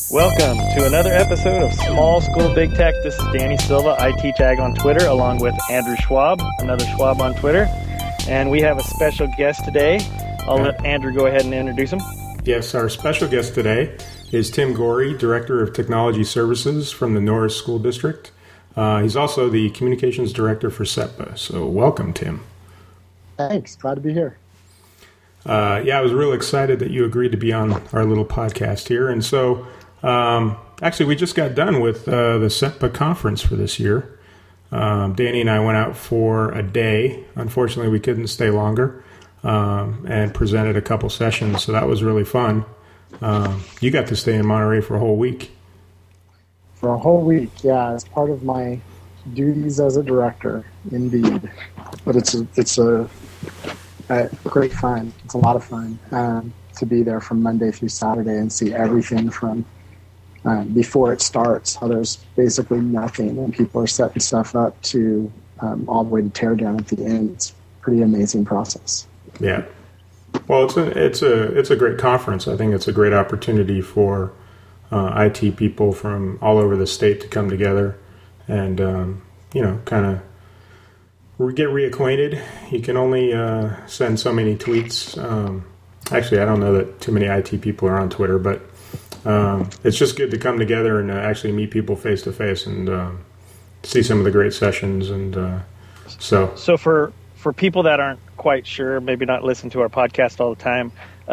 Welcome to another episode of Small School Big Tech. This is Danny Silva. I teach ag on Twitter along with Andrew Schwab, another Schwab on Twitter. And we have a special guest today. I'll let Andrew go ahead and introduce him. Yes, our special guest today is Tim Gorey, Director of Technology Services from the Norris School District. He's also the Communications Director for SETPA. So welcome, Tim. Thanks. Glad to be here. I was real excited that you agreed to be on our little podcast here. And so, actually, we just got done with the SETPA conference for this year. Danny and I went out for a day. Unfortunately, we couldn't stay longer and presented a couple sessions, so that was really fun. You got to stay in Monterey for a whole week. For a whole week, yeah. It's part of my duties as a director, indeed. But it's a great fun. It's a lot of fun to be there from Monday through Saturday and see everything from before it starts, how there's basically nothing and people are setting stuff up to all the way to tear down at the end. It's a pretty amazing process. Yeah. Well, it's a great conference. I think it's a great opportunity for IT people from all over the state to come together and kind of get reacquainted. You can only send so many tweets. Actually, I don't know that too many IT people are on Twitter, but it's just good to come together and actually meet people face to face and see some of the great sessions. And so for people that aren't quite sure, maybe not listen to our podcast all the time,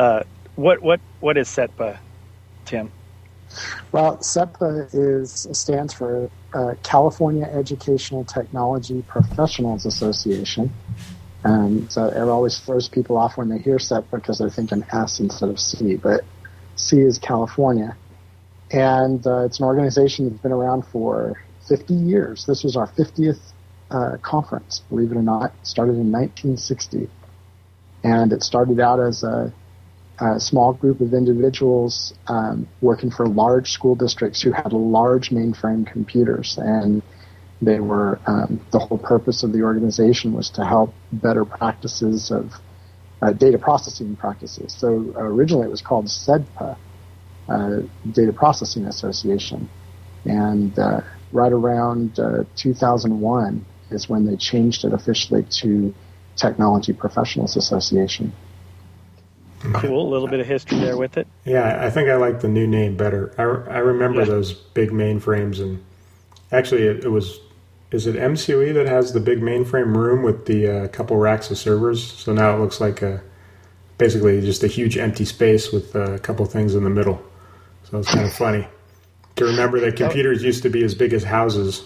what is SETPA, Tim? Well, SETPA stands for California Educational Technology Professionals Association. And so it always throws people off when they hear SETPA because they're thinking S instead of C, but C is California. And it's an organization that's been around for 50 years. This was our 50th conference, believe it or not. It started in 1960. And it started out as a small group of individuals working for large school districts who had large mainframe computers, and they were the whole purpose of the organization was to help better practices of data processing practices. So originally it was called SEDPA, Data Processing Association, and right around 2001 is when they changed it officially to Technology Professionals Association. Cool, a little bit of history there with it. Yeah, I think I like the new name better. I remember those big mainframes, and actually is it MCOE that has the big mainframe room with the couple racks of servers? So now it looks like basically just a huge empty space with a couple things in the middle. So it's kind of funny to remember that computers used to be as big as houses.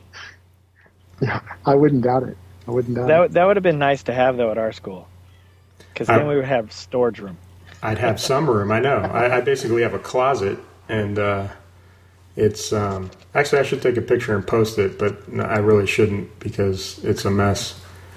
Yeah, I wouldn't doubt it. That would have been nice to have, though, at our school. Because then we would have storage room. I'd have some room, I know. I basically have a closet, and it's... actually, I should take a picture and post it, but no, I really shouldn't because it's a mess.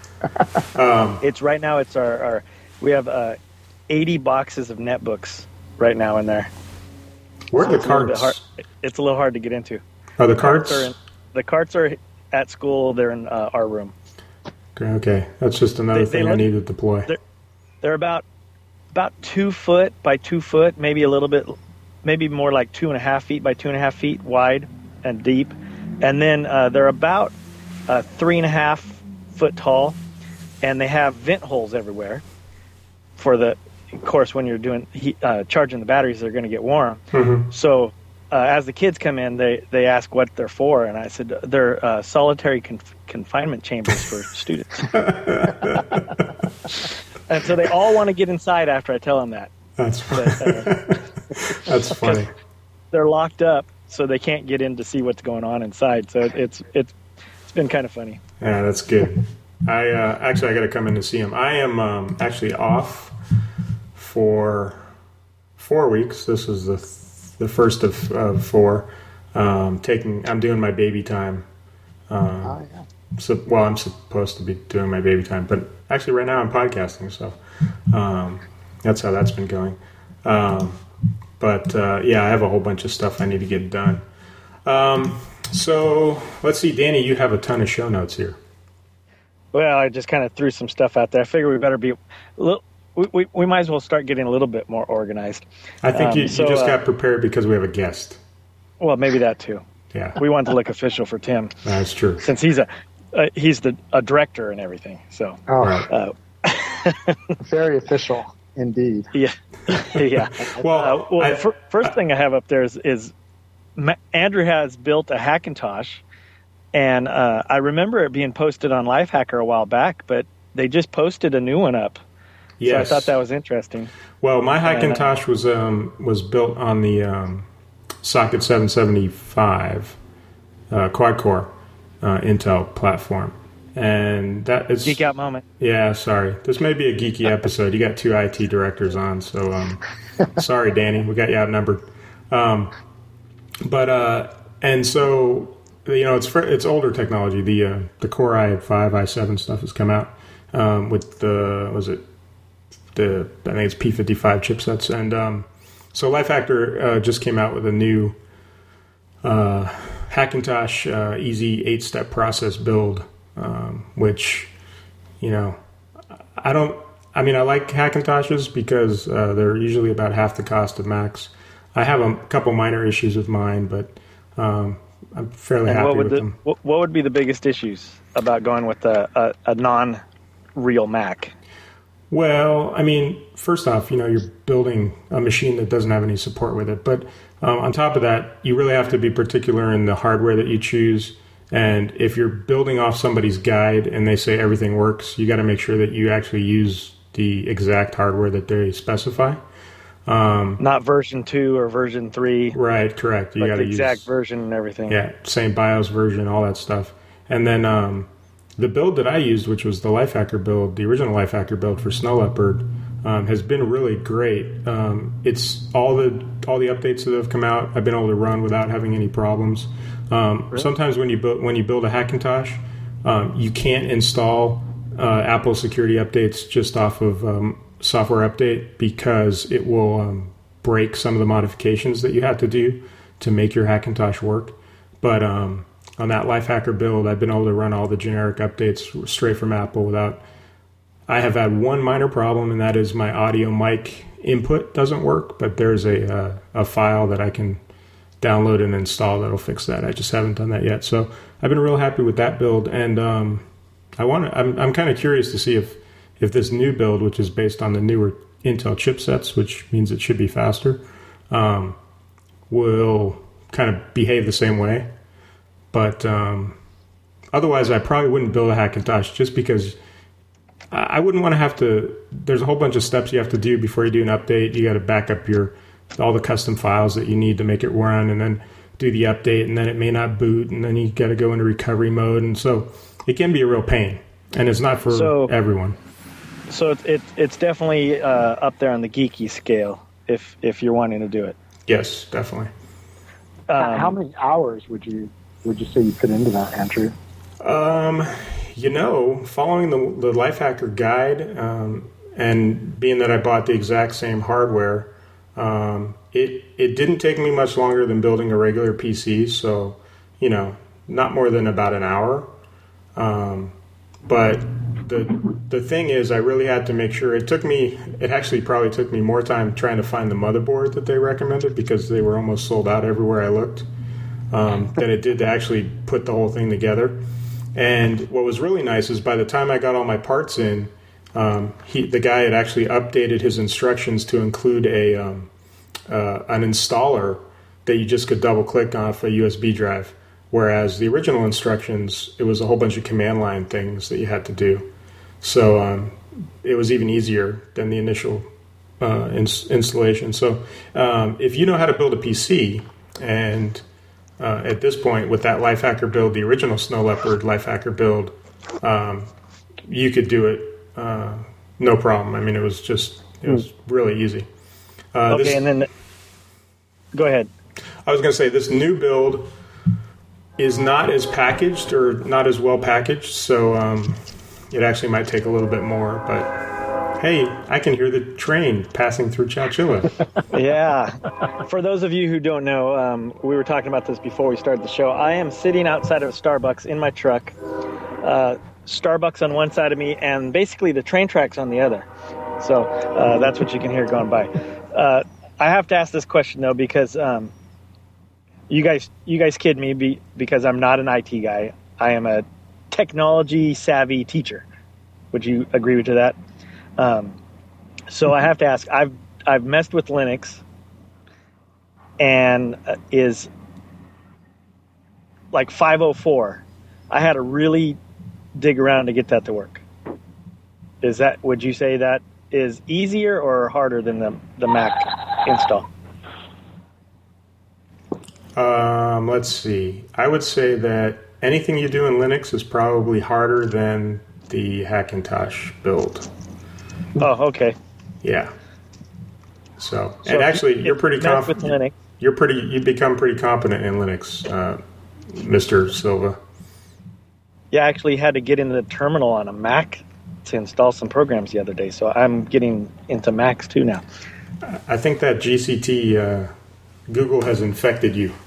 It's right now, it's our we have 80 boxes of netbooks right now in there. Where are the carts? It's a little hard to get into. Are the carts? The carts are at school. They're in our room. Okay. That's just another thing I need to deploy. They're about 2 foot by 2 foot, maybe a little bit, maybe more like 2.5 feet by 2.5 feet wide and deep. And then they're about 3.5 foot tall, and they have vent holes everywhere for of course, when you're doing charging the batteries, they're going to get warm. Mm-hmm. So as the kids come in, they ask what they're for, and I said they're solitary confinement chambers for students. And so they all want to get inside after I tell them that. That's funny. That's funny. They're locked up, so they can't get in to see what's going on inside. So it's been kind of funny. Yeah, that's good. I got to come in to see him. I am actually off for 4 weeks. This is the first of 4. I'm doing my baby time. Yeah. So, I'm supposed to be doing my baby time, but actually right now I'm podcasting, so that's how that's been going. But I have a whole bunch of stuff I need to get done. So let's see, Danny, you have a ton of show notes here. Well, I just kind of threw some stuff out there. I figure we better be we might as well start getting a little bit more organized. I think you just got prepared because we have a guest. Well, maybe that too. Yeah, we want to look official for Tim. That's true. Since he's a director and everything. So. Oh. Very official indeed. Yeah. Yeah. Well, first thing I have up there is Andrew has built a Hackintosh, and I remember it being posted on Lifehacker a while back, but they just posted a new one up. Yes. So I thought that was interesting. Well, my Hackintosh was built on the Socket 775 quad-core Intel platform. And that is... Geek out moment. Yeah, sorry. This may be a geeky episode. You got two IT directors on, so sorry, Danny. We got you outnumbered. And so, it's older technology. The Core i5, i7 stuff has come out with I think it's P55 chipsets. And so Lifehacker just came out with a new Hackintosh easy 8-step process build, which, I like Hackintoshes because they're usually about half the cost of Macs. I have a couple minor issues with mine, but I'm fairly happy with them. What would be the biggest issues about going with a non-real Mac? Well, first off, you're building a machine that doesn't have any support with it. But on top of that, you really have to be particular in the hardware that you choose. And if you're building off somebody's guide and they say everything works, you got to make sure that you actually use the exact hardware that they specify. Not version 2 or version 3. Right, correct. You got to use the exact version and everything. Yeah, same BIOS version, all that stuff. And then the build that I used, which was the Lifehacker build, the original Lifehacker build for Snow Leopard, has been really great. It's all the updates that have come out, I've been able to run without having any problems. Really? Sometimes when you build a Hackintosh, you can't install Apple security updates just off of software update because it will break some of the modifications that you have to do to make your Hackintosh work. But on that Lifehacker build, I've been able to run all the generic updates straight from Apple without... I have had one minor problem, and that is my audio mic input doesn't work, but there's a file that I can download and install that'll fix that. I just haven't done that yet. So I've been real happy with that build, and I'm kind of curious to see if this new build, which is based on the newer Intel chipsets, which means it should be faster, will kind of behave the same way. But otherwise, I probably wouldn't build a Hackintosh just because I wouldn't want to have to... There's a whole bunch of steps you have to do before you do an update. You got to back up all the custom files that you need to make it run, and then do the update, and then it may not boot, and then you got to go into recovery mode. And so it can be a real pain, and it's not for everyone. So it's definitely up there on the geeky scale if you're wanting to do it. Yes, definitely. How many hours would you say you put into that, Andrew? Following the Lifehacker guide, and being that I bought the exact same hardware, it didn't take me much longer than building a regular PC. So, not more than about an hour. But the thing is, I really had to make sure it actually probably took me more time trying to find the motherboard that they recommended because they were almost sold out everywhere I looked, than it did to actually put the whole thing together. And what was really nice is by the time I got all my parts in, the guy had actually updated his instructions to include an installer that you just could double click off a USB drive. Whereas the original instructions, it was a whole bunch of command line things that you had to do. So it was even easier than the initial installation. So if you know how to build a PC, and at this point with that Lifehacker build, the original Snow Leopard Lifehacker build, you could do it no problem. It was really easy. And then go ahead. I was going to say this new build is not as packaged or not as well packaged, so it actually might take a little bit more. But hey, I can hear the train passing through Chowchilla. Yeah. For those of you who don't know, we were talking about this before we started the show. I am sitting outside of Starbucks in my truck. Starbucks on one side of me, and basically the train tracks on the other. So that's what you can hear going by. I have to ask this question, though, because you guys kid me because I'm not an IT guy. I am a technology savvy teacher. Would you agree to that? So I have to ask. I've messed with Linux, and is like 504. I had to really dig around to get that to work. Would you say that is easier or harder than the Mac install? Let's see. I would say that anything you do in Linux is probably harder than the Hackintosh build. Oh, okay. Yeah. So and actually, you're pretty confident with Linux. You become pretty competent in Linux, Mr. Silva. Yeah, I actually had to get into the terminal on a Mac to install some programs the other day, so I'm getting into Macs too now. I think that GCT Google has infected you.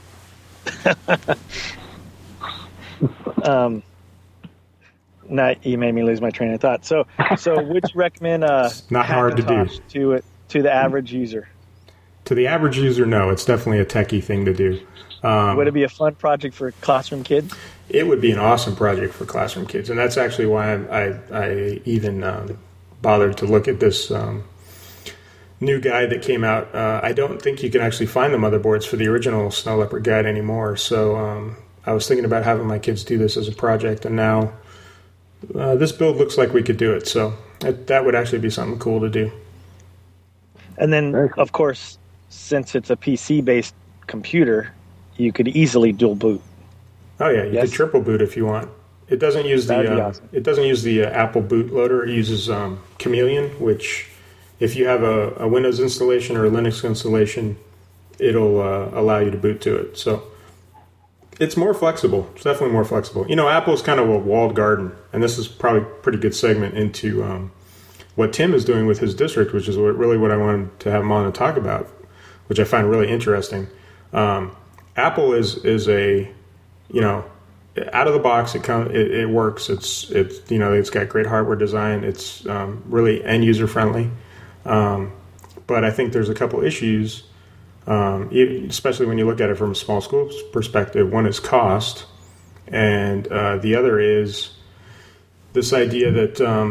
Now you made me lose my train of thought. So would you recommend not hard to do to the average user? To the average user, no. It's definitely a techie thing to do. Would it be a fun project for classroom kids? It would be an awesome project for classroom kids, and that's actually why I even bothered to look at this new guide that came out. I don't think you can actually find the motherboards for the original Snow Leopard guide anymore, so I was thinking about having my kids do this as a project, and now this build looks like we could do it, so that would actually be something cool to do. And then, of course, since it's a PC-based computer, you could easily dual boot. Oh yeah, you could triple boot if you want. It doesn't use the Apple bootloader. It uses Chameleon, which if you have a Windows installation or a Linux installation, it'll allow you to boot to it. So it's more flexible. It's definitely more flexible. You know, Apple's kind of a walled garden, and this is probably a pretty good segment into what Tim is doing with his district, which is what I wanted to have him on and talk about, which I find really interesting. Apple is a, you know, out of the box it works. It's you know, it's got great hardware design. It's really end user friendly. But I think there's a couple issues, especially when you look at it from a small school perspective. One is cost, and the other is this idea that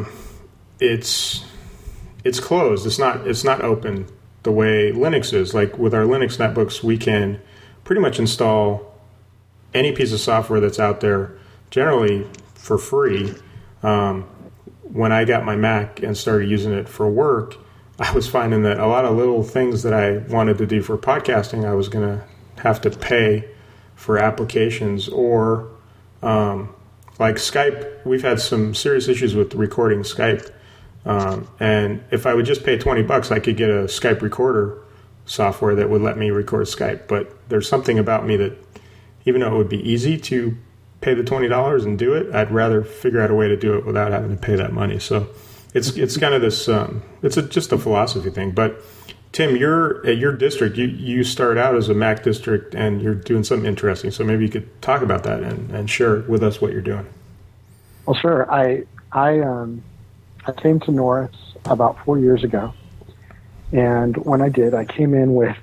it's closed. It's not open the way Linux is. Like with our Linux netbooks, we can pretty much install any piece of software that's out there, generally for free. When I got my Mac and started using it for work, I was finding that a lot of little things that I wanted to do for podcasting, I was going to have to pay for applications, or like Skype. We've had some serious issues with recording Skype. And if I would just pay $20, I could get a Skype recorder software that would let me record Skype. But there's something about me that, even though it would be easy to pay the $20 and do it, I'd rather figure out a way to do it without having to pay that money. So it's kind of this, just a philosophy thing. But Tim, at your district, you start out as a Mac district and you're doing something interesting. So maybe you could talk about that and share with us what you're doing. Well, sure. I came to Norris about 4 years ago. And when I did, I came in with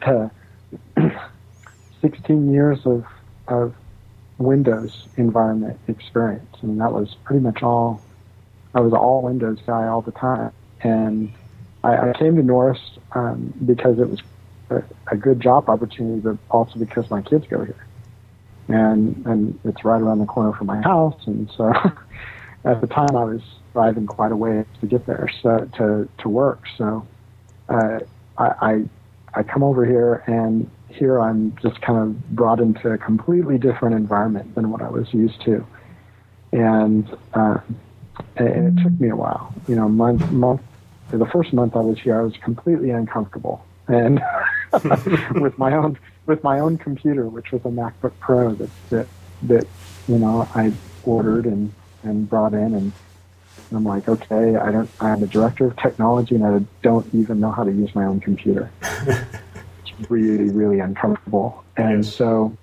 16 years of Windows environment experience. And that was pretty much all. I was all Windows guy all the time. And I came to Norris because it was a good job opportunity, but also because my kids go here. And it's right around the corner from my house. And so at the time I was driving quite a way to get there to work. So I come over here, and here I'm just kind of brought into a completely different environment than what I was used to. And it took me a while. You know, the first month I was here, I was completely uncomfortable, and with my own computer, which was a MacBook Pro that you know I ordered and brought in, and I'm like, okay, I'm the director of technology, and I don't even know how to use my own computer. It's really, really uncomfortable, and so.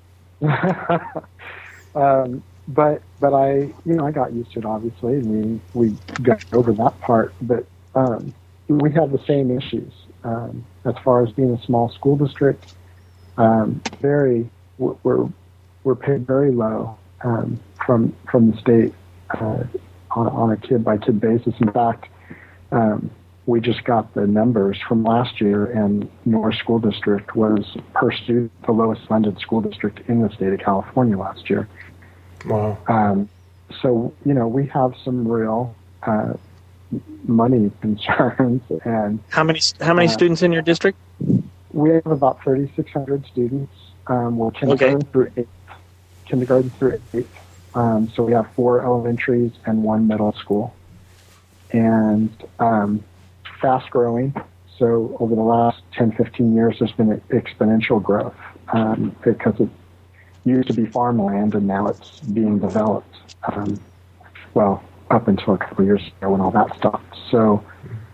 But I got used to it, obviously, and we got over that part. But we have the same issues as far as being a small school district. Very we're paid very low from the state on a kid by kid basis. In fact, we just got the numbers from last year, and Norris School District was per student the lowest funded school district in the state of California last year. Wow. So we have some real money concerns. And how many students in your district? We have about 3,600 students. We're kindergarten through eighth. So we have 4 elementaries and 1 middle school, and fast growing. So over the last 10, 15 years, there's been exponential growth because it used to be farmland and now it's being developed. Well, up until a couple of years ago when all that stopped. So,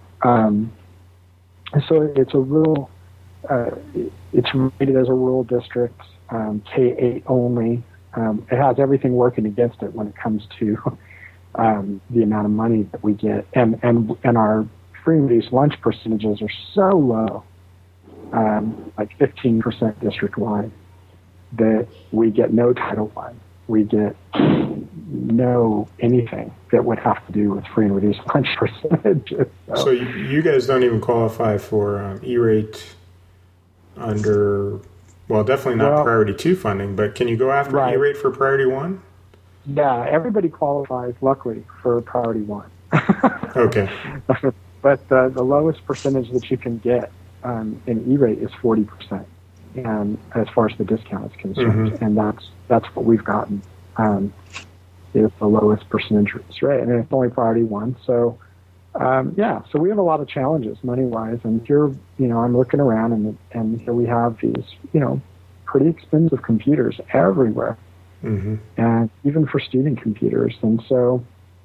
it's a rural. It's rated as a rural district, K-8 only. It has everything working against it when it comes to the amount of money that we get, and our free and reduced lunch percentages are so low, like 15% district-wide, that we get no Title I. We get no anything that would have to do with free and reduced lunch percentages. So you guys don't even qualify for E-rate under, well, definitely not Priority 2 funding, but can you go after E-rate for Priority 1? Yeah, everybody qualifies, luckily, for Priority 1. Okay. But the lowest percentage that you can get in E-rate is 40%, and as far as the discount is concerned, and that's what we've gotten. Is the lowest percentage rate, and it's only Priority 1. So, so we have a lot of challenges money-wise, and here, I'm looking around, and here we have these, pretty expensive computers everywhere, and even for student computers. And so,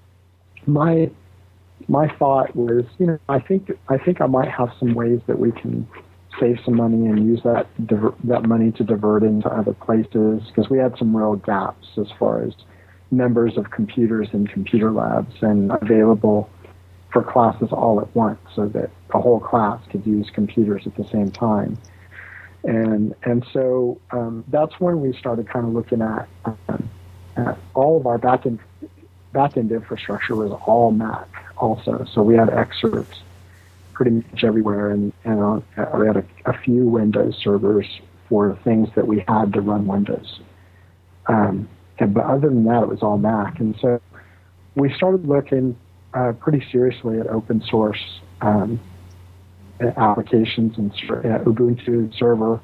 my thought was, I think I might have some ways that we can save some money and use that money to divert into other places, because we had some real gaps as far as numbers of computers in computer labs and available for classes all at once, so that the whole class could use computers at the same time. And so that's when we started kind of looking at all of our back-end infrastructure was all Mac also. So we had excerpts pretty much everywhere, and we had a few Windows servers for things that we had to run Windows. But other than that, it was all Mac. And so we started looking pretty seriously at open source applications and Ubuntu server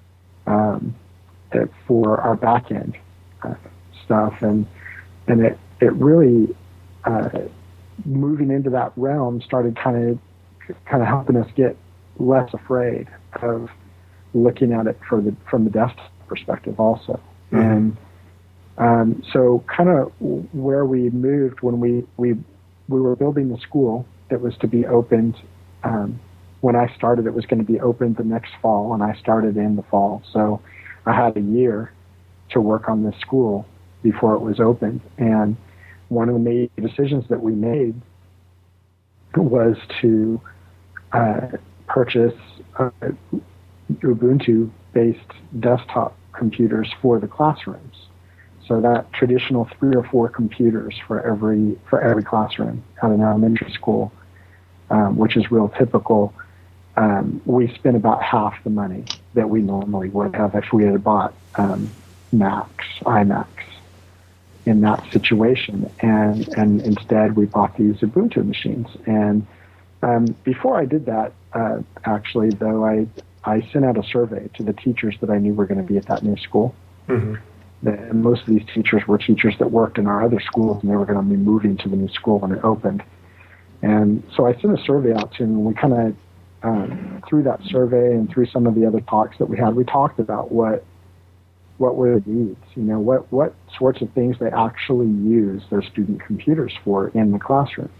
for our backend stuff. And it really, moving into that realm, started kind of helping us get less afraid of looking at it from the desktop perspective also. And so kind of where we moved when we were building the school that was to be opened, when I started, it was going to be opened the next fall, and I started in the fall. So I had a year to work on this school before it was opened. And one of the major decisions that we made was to purchase Ubuntu-based desktop computers for the classrooms. So that traditional 3 or 4 computers for every classroom at an elementary school, which is real typical. We spent about half the money that we normally would have if we had bought iMacs in that situation, and instead we bought these Ubuntu machines. And before I did that, actually, though, I sent out a survey to the teachers that I knew were going to be at that new school. And most of these teachers were teachers that worked in our other schools, and they were going to be moving to the new school when it opened. And so I sent a survey out to them, and we kind of, through that survey and through some of the other talks that we had, we talked about what were the needs, what sorts of things they actually use their student computers for in the classroom.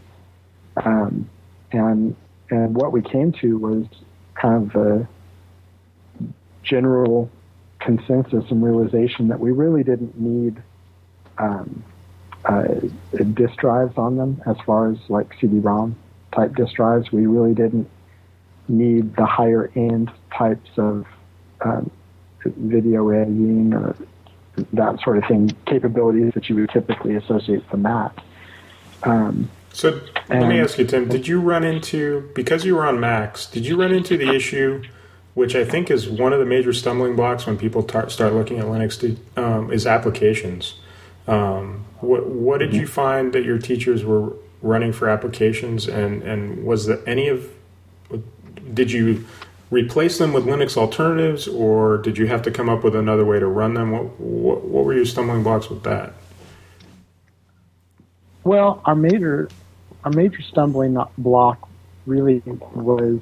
And what we came to was kind of the general consensus and realization that we really didn't need disk drives on them, as far as like CD-ROM type disk drives. We really didn't need the higher end types of video editing or that sort of thing, capabilities that you would typically associate with Mac. So let me ask you, Tim, did you run into, because you were on Macs, did you run into the issue, which I think is one of the major stumbling blocks when people start looking at Linux, is applications? What did you find that your teachers were running for applications, and was there did you replace them with Linux alternatives, or did you have to come up with another way to run them? What were your stumbling blocks with that? Well, our major stumbling block really was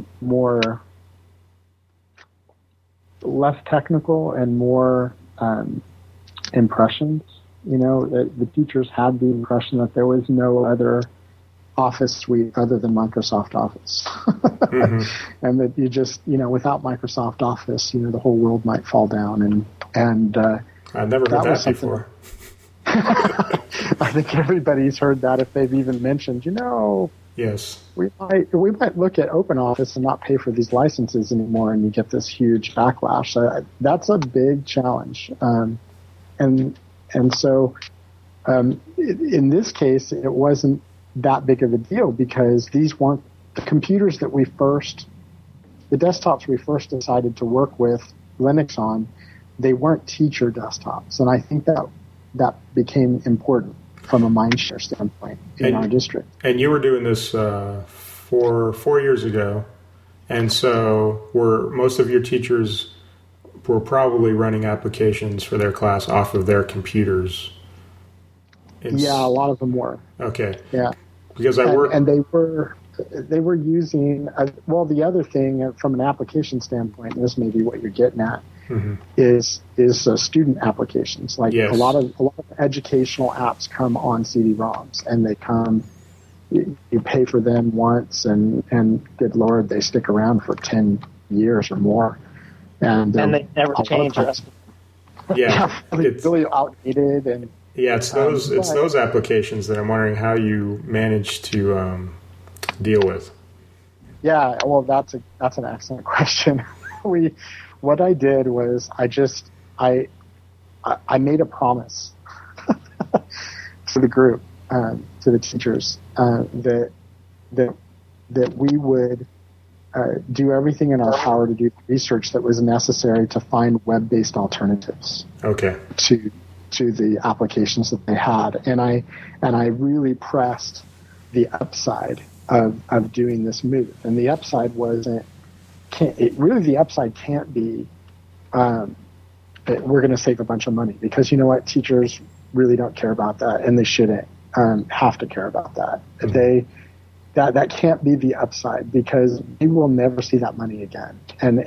less technical and more impressions. The teachers had the impression that there was no other Office suite other than Microsoft Office. And that you just, without Microsoft Office, the whole world might fall down. And I've never heard that before. I think everybody's heard that if they've even mentioned, yes, we might look at OpenOffice and not pay for these licenses anymore, and you get this huge backlash. That's a big challenge. And so in this case, it wasn't that big of a deal because these weren't the computers that the desktops we first decided to work with Linux on. They weren't teacher desktops, and I think that became important from a mindshare standpoint in our district. And you were doing this 4 years ago, and so were most of your teachers were probably running applications for their class off of their computers. Yeah, a lot of them were. Okay. Yeah. Because and they were using the other thing from an application standpoint, and this may be what you're getting at, is student applications. Like yes. a lot of educational apps come on CD-ROMs, and they come. You pay for them once, and good Lord, they stick around for 10 years or more, and they never change. Yeah, it's really outdated and. Yeah, it's those applications that I'm wondering how you manage to deal with. Yeah, well, that's an excellent question. What I did was I made a promise to the group, to the teachers, that we would do everything in our power to do research that was necessary to find web-based alternatives. Okay. To the applications that they had, and I really pressed the upside of doing this move. And the upside the upside can't be that we're going to save a bunch of money, because you know what, teachers really don't care about that, and they shouldn't have to care about that. That can't be the upside, because we will never see that money again. And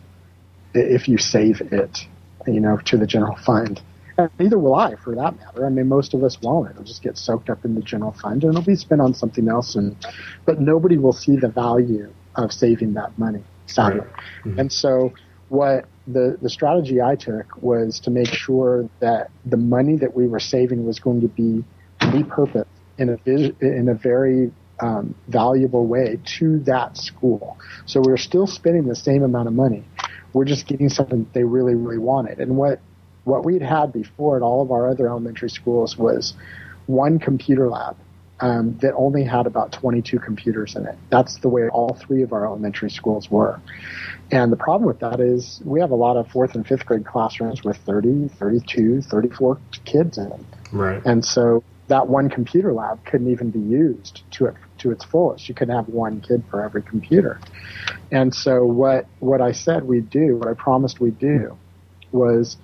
if you save it, to the general fund. And neither will I, for that matter. I mean, most of us won't. It'll just get soaked up in the general fund, and it'll be spent on something else. But nobody will see the value of saving that money, sadly. Right. Mm-hmm. And so what the strategy I took was to make sure that the money that we were saving was going to be repurposed in a very valuable way to that school. So we're still spending the same amount of money. We're just getting something that they really, really wanted. And what we'd had before at all of our other elementary schools was one computer lab that only had about 22 computers in it. That's the way all 3 of our elementary schools were. And the problem with that is we have a lot of 4th and 5th grade classrooms with 30, 32, 34 kids in them. Right. And so that one computer lab couldn't even be used to its fullest. You couldn't have one kid for every computer. And so what I said we'd do, what I promised we'd do, was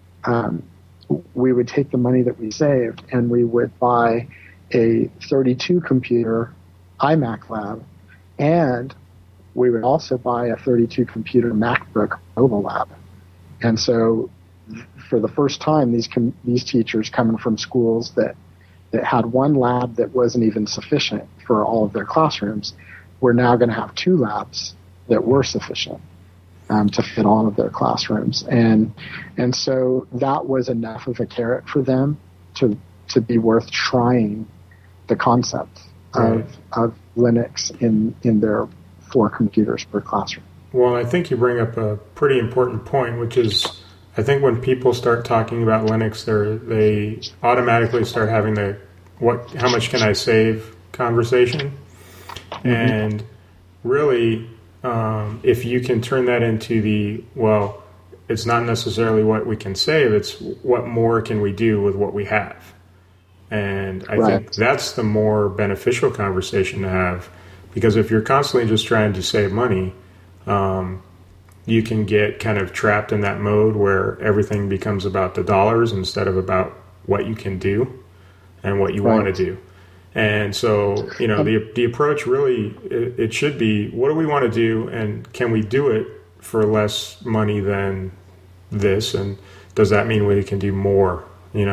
we would take the money that we saved and we would buy a 32 computer iMac lab, and we would also buy a 32 computer MacBook mobile lab. And so for the first time, these teachers coming from schools that had one lab that wasn't even sufficient for all of their classrooms, were now going to have 2 labs that were sufficient to fit all of their classrooms. And so that was enough of a carrot for them to be worth trying the concept of Linux in their 4 computers per classroom. Well, I think you bring up a pretty important point, which is I think when people start talking about Linux, they automatically start having the how much can I save conversation. Mm-hmm. And really, if you can turn that into it's not necessarily what we can save, it's what more can we do with what we have. And I think that's the more beneficial conversation to have, because if you're constantly just trying to save money, you can get kind of trapped in that mode where everything becomes about the dollars instead of about what you can do and what you want to do. And so, the approach really, it should be, what do we want to do, and can we do it for less money than this? And does that mean we can do more,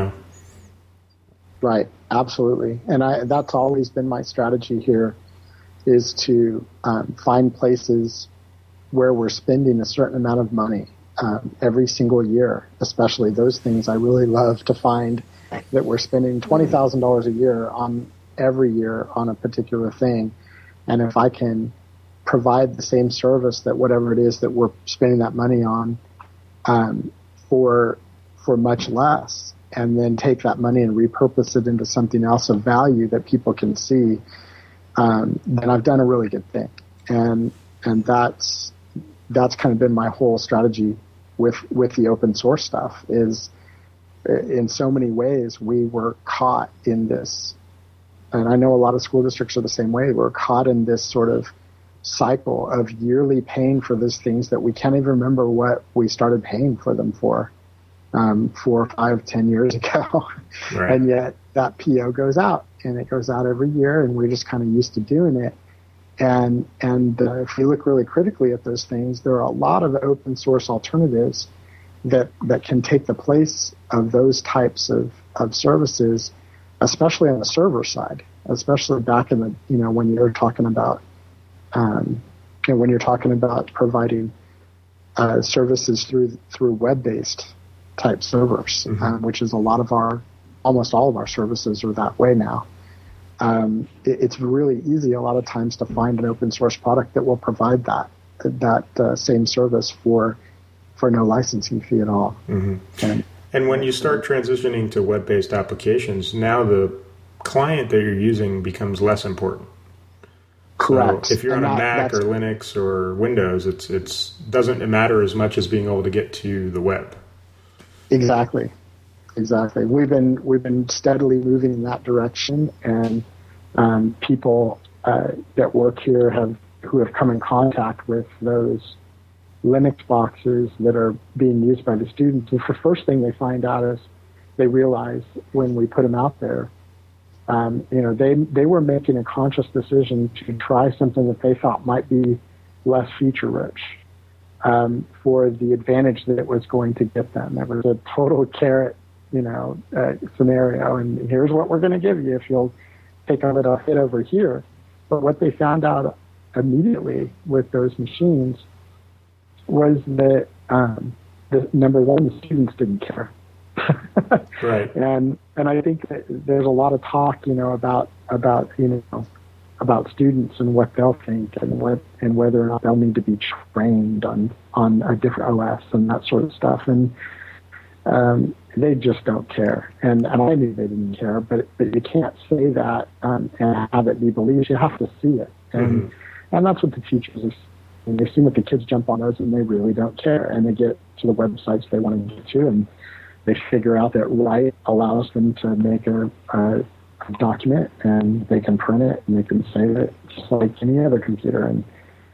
Right, absolutely. And that's always been my strategy here, is to find places where we're spending a certain amount of money every single year, especially those things I really love to find that we're spending $20,000 a year every year on a particular thing. And if I can provide the same service that whatever it is that we're spending that money on for much less, and then take that money and repurpose it into something else of value that people can see, then I've done a really good thing. And that's kind of been my whole strategy with the open source stuff, is in so many ways we were caught in this. And I know a lot of school districts are the same way. We're caught in this sort of cycle of yearly paying for these things that we can't even remember what we started paying for them for 4, 5, 10 years ago. Right. And yet that PO goes out, and it goes out every year, and we're just kind of used to doing it. And if you look really critically at those things, there are a lot of open source alternatives that can take the place of those types of services, especially on the server side, especially back in the, when you're talking about, when you're talking about providing services through web-based type servers, mm-hmm. Which is almost all of our services are that way now. It's really easy a lot of times to find an open source product that will provide that same service for no licensing fee at all. Mm-hmm. And when you start transitioning to web-based applications, now the client that you're using becomes less important. Correct. So if you're on a Mac or Linux or Windows, it doesn't matter as much as being able to get to the web. Exactly. We've been steadily moving in that direction, and people that work here who have come in contact with those Linux boxes that are being used by the students. And the first thing they find out is they realize when we put them out there, they were making a conscious decision to try something that they thought might be less feature rich. For the advantage that it was going to get them. It was a total carrot, scenario, and here's what we're going to give you if you'll take a little hit over here. But what they found out immediately with those machines was that number one, the students didn't care. Right. And I think that there's a lot of talk, about students and what they'll think and whether or not they'll need to be trained on a different OS and that sort of stuff. And they just don't care. And I knew they didn't care, but you can't say that and have it be believed. You have to see it. And that's what the teachers are. And they've seen that the kids jump on those and they really don't care. And they get to the websites they want to get to, and they figure out that Write allows them to make a document, and they can print it and they can save it just like any other computer. And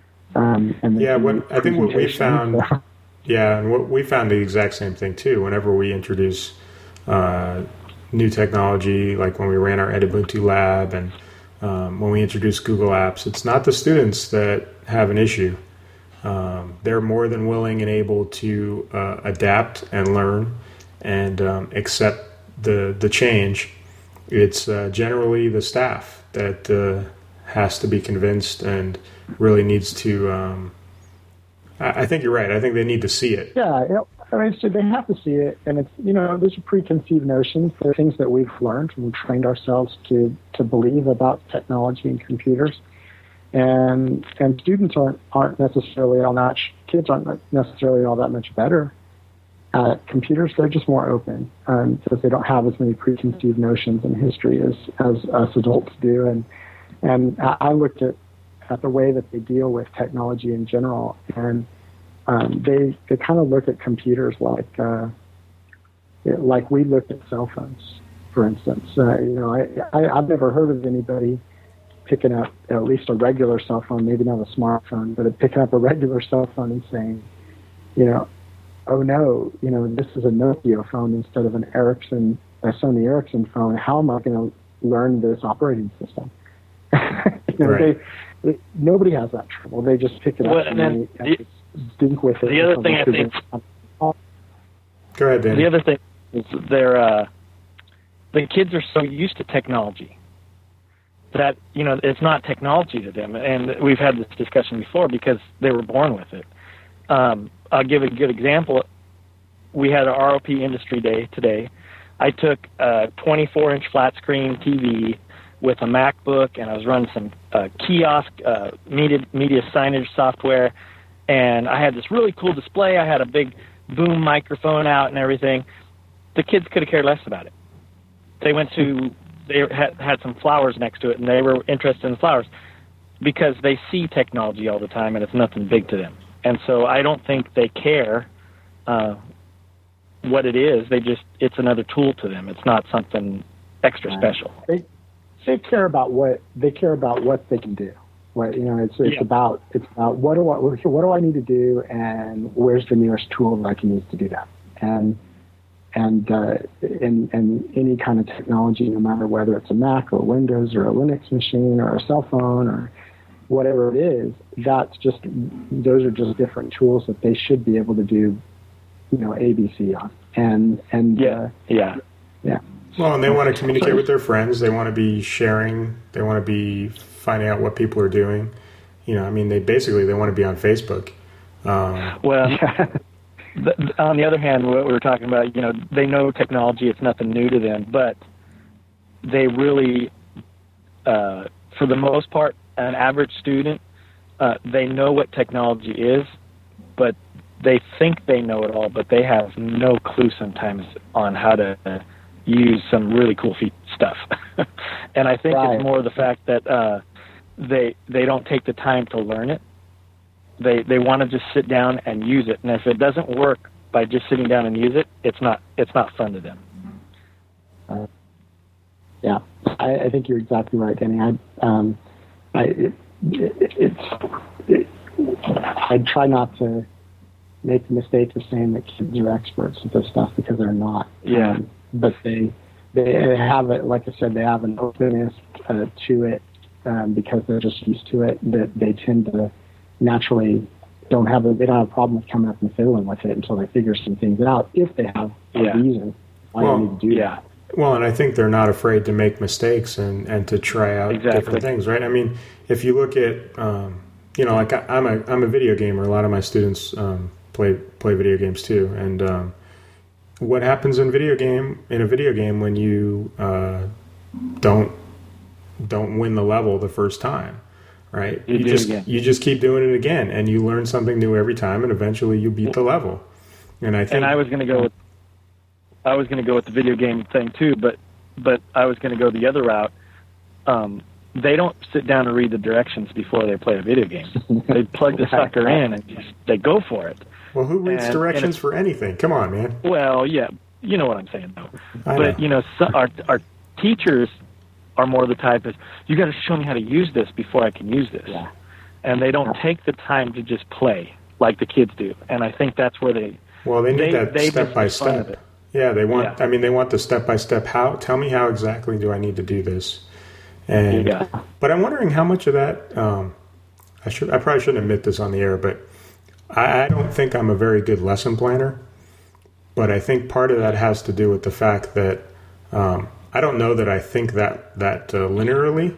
I think what we found, and what we found the exact same thing too. Whenever we introduce new technology, like when we ran our Edubuntu lab and when we introduce Google Apps, it's not the students that have an issue. They're more than willing and able to adapt and learn and accept the change. It's generally the staff that has to be convinced and really needs to. I think you're right. I think they need to see it. Yeah, so they have to see it, and it's those are preconceived notions. They're things that we've learned and we've trained ourselves to believe about technology and computers, and students aren't necessarily all that kids aren't necessarily all that much better at computers. They're just more open because they don't have as many preconceived notions in history as us adults do. And I looked at the way that they deal with technology in general, and they kind of look at computers like we look at cell phones, for instance. I've never heard of anybody picking up at least a regular cell phone, maybe not a smartphone, but picking up a regular cell phone and saying, oh no, this is a Nokia phone instead of a Sony Ericsson phone. How am I going to learn this operating system? Right. Nobody has that trouble. They just pick it up and they dink with it. The other thing I think. Go ahead, Danny. The other thing is the kids are so used to technology that it's not technology to them, and we've had this discussion before because they were born with it. I'll give a good example. We had an ROP Industry Day today. I took a 24-inch flat screen TV with a MacBook, and I was running some kiosk media signage software, and I had this really cool display. I had a big boom microphone out and everything. The kids could have cared less about it. They had some flowers next to it, and they were interested in the flowers because they see technology all the time, and it's nothing big to them. And so I don't think they care what it is. It's another tool to them. It's not something extra special. They care about what they can do. It's about what do I need to do, and where's the nearest tool that I can use to do that. And any kind of technology, no matter whether it's a Mac or Windows or a Linux machine or a cell phone or whatever it is, those are just different tools that they should be able to do, ABC on. Yeah. Well, and they want to communicate with their friends. They want to be sharing. They want to be finding out what people are doing. They want to be on Facebook. On the other hand, what we were talking about, they know technology. It's nothing new to them, but they really, for the most part, an average student, they know what technology is, but they think they know it all, but they have no clue sometimes on how to use some really cool stuff. And I think it's more the fact that they don't take the time to learn it. They want to just sit down and use it, and if it doesn't work by just sitting down and use it, it's not fun to them. Yeah, I think you're exactly right, Danny. I try not to make the mistake of saying that kids are experts at this stuff because they're not. Yeah. But they have it, like I said, they have an openness to it because they're just used to it. That they tend to naturally don't have a problem with coming up and fiddling with it until they figure some things out. If they have a reason why they need to do that. Well, and I think they're not afraid to make mistakes and to try out different things, right? I mean, if you look at, like I'm a video gamer. A lot of my students play video games too, and what happens in a video game when you don't win the level the first time, right? You just keep doing it again, and you learn something new every time, and eventually you beat the level. And I think, and I was going to go with the video game thing too, but I was going to go the other route. They don't sit down and read the directions before they play a video game. They plug the sucker in and they go for it. Well, who reads directions for anything? Come on, man. Well, yeah, you know what I'm saying, though. But our teachers are more the type of, you got to show me how to use this before I can use this, and they don't take the time to just play like the kids do. And I think that's where they need that step by step. Yeah, they want. I mean, they want the step by step. How? Tell me how exactly do I need to do this? And but I'm wondering how much of that. I probably shouldn't admit this on the air, but I don't think I'm a very good lesson planner. But I think part of that has to do with the fact that I don't know that I think that linearly.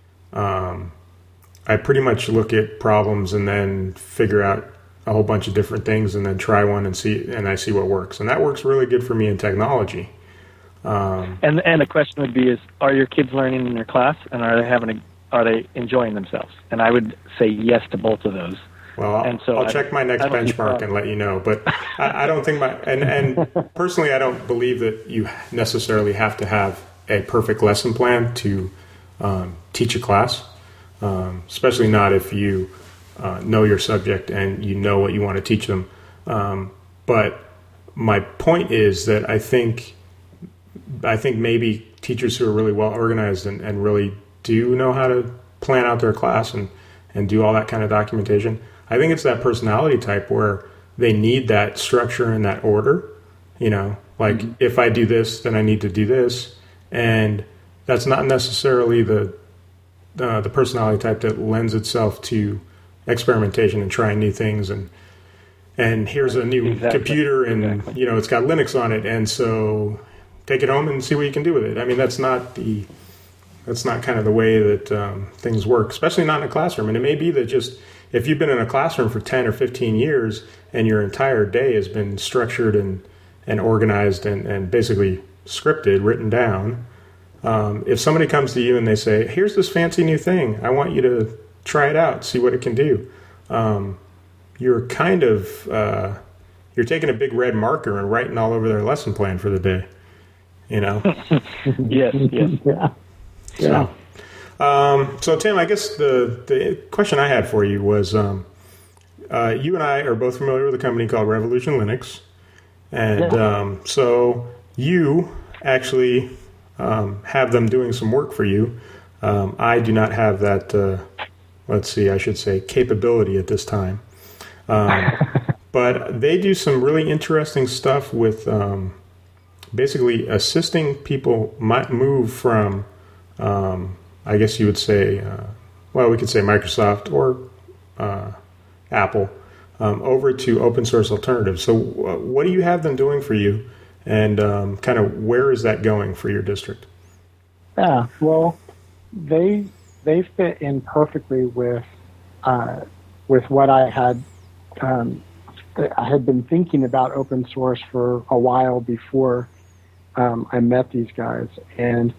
I pretty much look at problems and then figure out a whole bunch of different things and then try one and I see what works. And that works really good for me in technology. And the question would be are your kids learning in their class, and are they having are they enjoying themselves? And I would say yes to both of those. Well, I'll check my next benchmark and let you know. But I don't think and personally, I don't believe that you necessarily have to have a perfect lesson plan to teach a class, especially not if you know your subject and you know what you want to teach them. But my point is that I think maybe teachers who are really well organized and really do know how to plan out their class and do all that kind of documentation. I think it's that personality type where they need that structure and that order, like if I do this, then I need to do this. And that's not necessarily the personality type that lends itself to experimentation and trying new things. And here's a new computer and, it's got Linux on it. And so take it home and see what you can do with it. I mean, that's not kind of the way that things work, especially not in a classroom. And it may be that just if you've been in a classroom for 10 or 15 years and your entire day has been structured and organized and basically scripted, written down, if somebody comes to you and they say, here's this fancy new thing, I want you to try it out, see what it can do. You're kind of, you're taking a big red marker and writing all over their lesson plan for the day, Yes. Yeah. So Tim, I guess the question I had for you was, you and I are both familiar with a company called Revolution Linux. And so you actually have them doing some work for you. I do not have that, I should say capability at this time. But they do some really interesting stuff with basically assisting people move from, I guess you would say, we could say Microsoft or Apple, over to open source alternatives. So what do you have them doing for you, and kind of where is that going for your district? Yeah, well, they fit in perfectly with what I had been thinking about open source for a while before I met these guys. And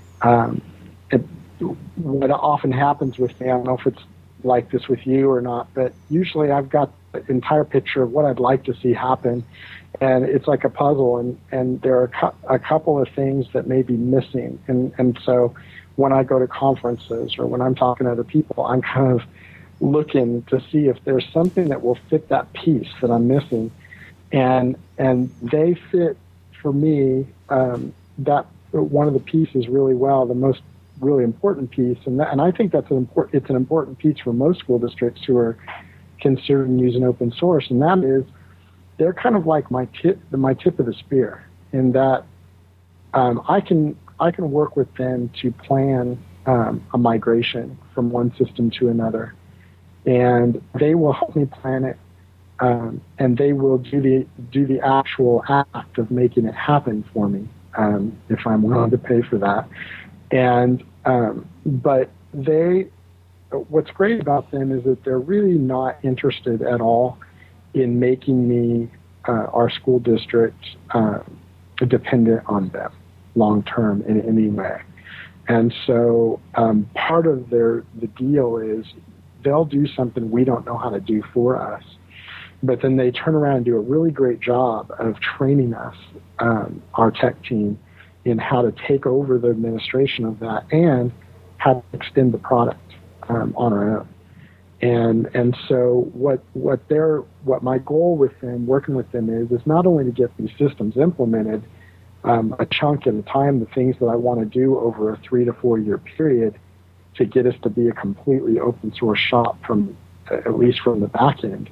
what often happens with me, I don't know if it's like this with you or not, but usually I've got the entire picture of what I'd like to see happen, and it's like a puzzle, and there are a couple of things that may be missing. And so when I go to conferences or when I'm talking to other people, I'm kind of looking to see if there's something that will fit that piece that I'm missing. And they fit, for me, that one of the pieces really well, the most really important piece, and I think it's an important piece for most school districts who are considering using open source, and that is they're kind of like my tip of the spear, in that I can work with them to plan a migration from one system to another, and they will help me plan it, and they will do the actual act of making it happen for me if I'm willing to pay for that. And but what's great about them is that they're really not interested at all in making me our school district dependent on them long term in any way. And so part of the deal is they'll do something we don't know how to do for us, but then they turn around and do a really great job of training us, our tech team, in how to take over the administration of that and how to extend the product on our own. And so what my goal with them, working with them, is not only to get these systems implemented a chunk at a time, the things that I want to do over a 3 to 4 year period to get us to be a completely open source shop from at least from the back end.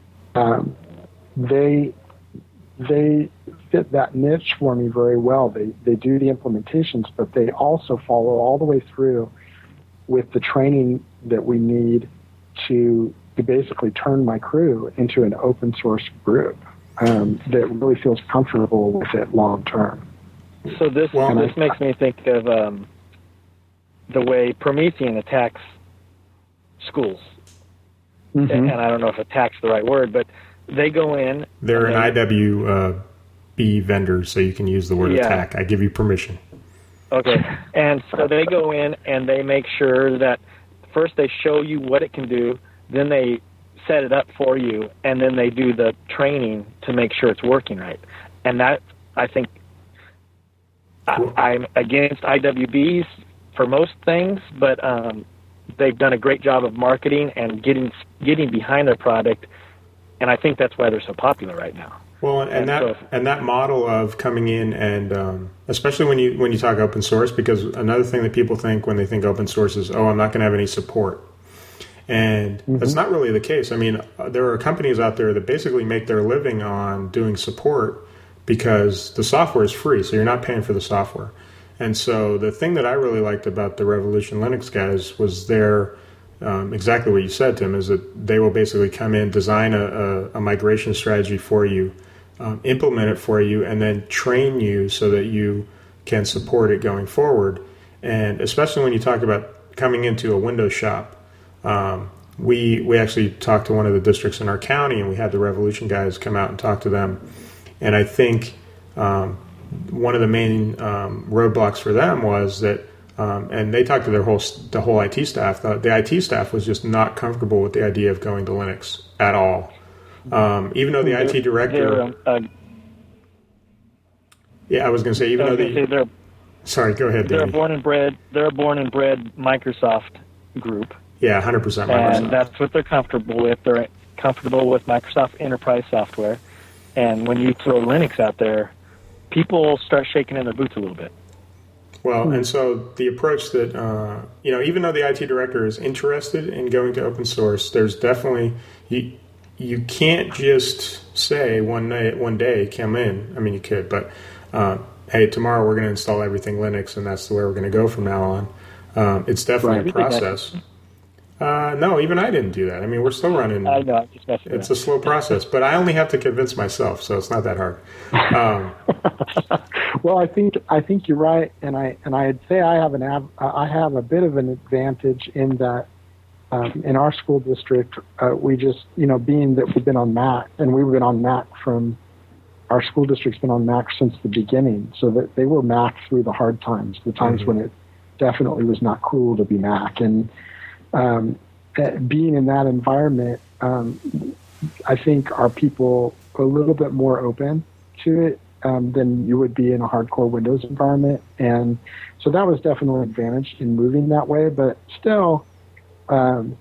They fit that niche for me very well. They do the implementations, but they also follow all the way through with the training that we need to basically turn my crew into an open source group that really feels comfortable with it long term. So this makes me think of the way Promethean attacks schools. Mm-hmm. And I don't know if attack's the right word, but they go in. They're an IWB vendor, so you can use the word attack. I give you permission. Okay. And so they go in and they make sure that first they show you what it can do, then they set it up for you, and then they do the training to make sure it's working right. And that, I think, I'm against IWBs for most things, but they've done a great job of marketing and getting behind their product, and I think that's why they're so popular right now. Well, and that model of coming in and especially when you talk open source, because another thing that people think when they think open source is, oh, I'm not going to have any support, and that's not really the case. I mean, there are companies out there that basically make their living on doing support because the software is free, so you're not paying for the software. And so the thing that I really liked about the Revolution Linux guys was their exactly what you said, Tim, is that they will basically come in, design a migration strategy for you, implement it for you, and then train you so that you can support it going forward. And especially when you talk about coming into a Windows shop, we actually talked to one of the districts in our county, and we had the Revolution guys come out and talk to them. And I think one of the main roadblocks for them was that, and they talked to the whole IT staff. The IT staff was just not comfortable with the idea of going to Linux at all. Even though the IT director, I was going to say, even though sorry, go ahead, Danny. They're a born and bred Microsoft group. Yeah, 100% Microsoft. And that's what they're comfortable with. They're comfortable with Microsoft Enterprise software. And when you throw Linux out there, people start shaking in their boots a little bit. Well, and so the approach that, even though the IT director is interested in going to open source, there's definitely, you can't just say one day, come in. I mean, you could, but, hey, tomorrow we're going to install everything Linux, and that's the way we're going to go from now on. It's definitely a process. No, even I didn't do that. I mean, we're still running. I know, I'm just messing It's a slow process, but I only have to convince myself, so it's not that hard. Well, I think you're right, and I'd say I have a bit of an advantage in that in our school district we just being that we've been on Mac, and we've been on Mac from our school district's been on Mac since the beginning, so that they were Mac through the hard times, the times when it definitely was not cool to be Mac, and being in that environment, I think our people a little bit more open to it than you would be in a hardcore Windows environment. And so that was definitely an advantage in moving that way. But still, from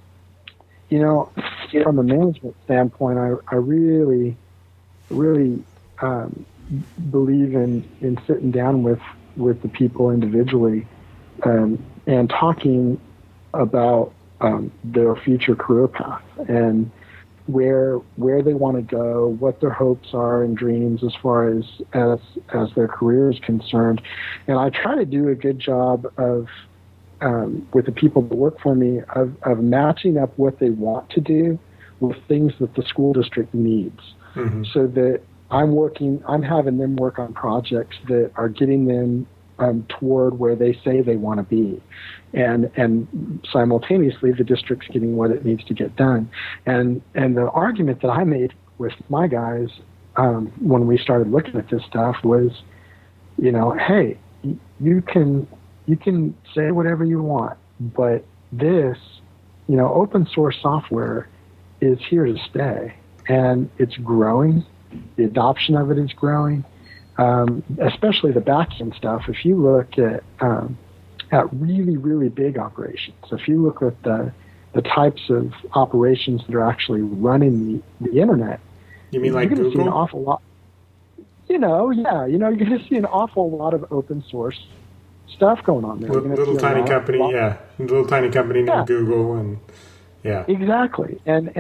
a management standpoint, I really, really believe in sitting down with the people individually and talking about their future career path and where they want to go, what their hopes are and dreams as far as their career is concerned. And I try to do a good job of with the people that work for me of matching up what they want to do with things that the school district needs, so that I'm having them work on projects that are getting them toward where they say they want to be, and simultaneously the district's getting what it needs to get done. And the argument that I made with my guys when we started looking at this stuff was, hey, you can say whatever you want, but this, open source software is here to stay, and it's growing. The adoption of it is growing. Especially the back-end stuff. If you look at really, really big operations, if you look at the types of operations that are actually running the internet, you mean like Google? See an awful lot. You're going to see an awful lot of open source stuff going on there. Little tiny company named Google, and exactly. And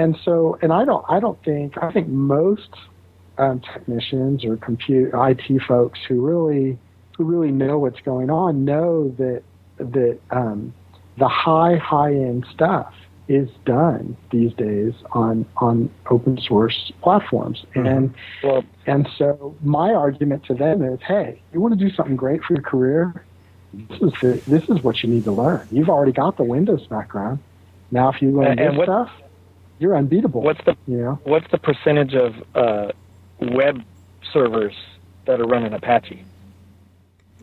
I think most technicians or IT folks who really know what's going on know that the high end stuff is done these days on open source platforms. And so my argument to them is, hey, you want to do something great for your career? This is what you need to learn. You've already got the Windows background. Now if you learn this stuff, you're unbeatable. What's the percentage of web servers that are running Apache?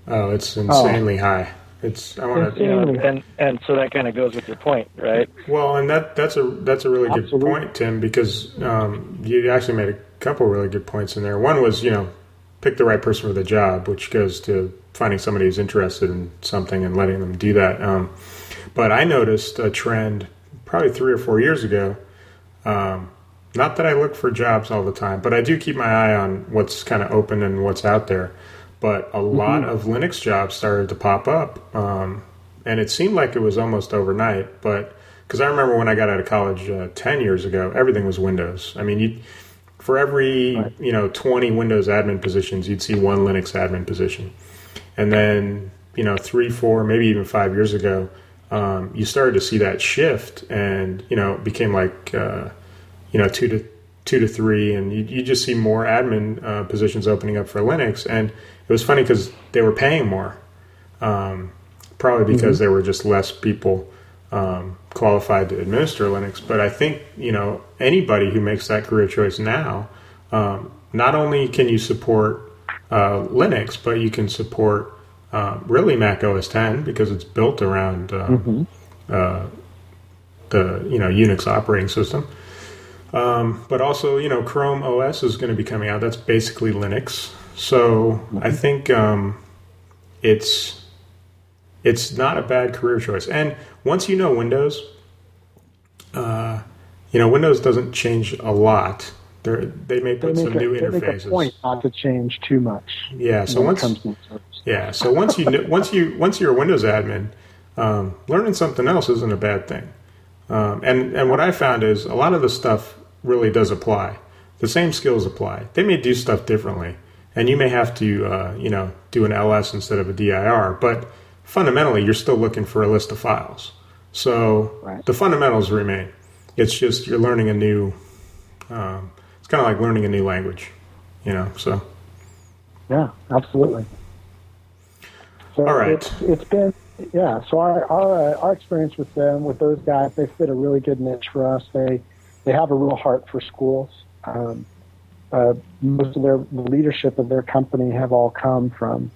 Oh, it's insanely high. It's I want to, and so that kind of goes with your point, right? Well, and that's a really good point, Tim, because you actually made a couple really good points in there. One was pick the right person for the job, which goes to finding somebody who's interested in something and letting them do that. But I noticed a trend probably 3 or 4 years ago. Not that I look for jobs all the time, but I do keep my eye on what's kind of open and what's out there. But a lot of Linux jobs started to pop up, and it seemed like it was almost overnight. But because I remember when I got out of college 10 years ago, everything was Windows. I mean, for every 20 Windows admin positions, you'd see one Linux admin position. And then 3, 4, maybe even 5 years ago, you started to see that shift, and it became like 2 to 3, and you just see more admin positions opening up for Linux. And it was funny because they were paying more, probably because there were just less people qualified to administer Linux. But I think anybody who makes that career choice now, not only can you support Linux, but you can support really Mac OS X because it's built around the Unix operating system. But also, Chrome OS is going to be coming out. That's basically Linux. So I think it's not a bad career choice. And once you know Windows, Windows doesn't change a lot. They may put some new interfaces. They make a point not to change too much. Yeah. So once you're a Windows admin, learning something else isn't a bad thing. And what I found is a lot of the stuff really does apply. The same skills apply. They may do stuff differently, and you may have to, do an LS instead of a DIR. But fundamentally, you're still looking for a list of files. So the fundamentals remain. It's just you're learning a new. It's kind of like learning a new language, So. Yeah, absolutely. So all right. It's been. Yeah, so our experience with those guys, they fit a really good niche for us. They have a real heart for schools. Most of the leadership of their company have all come from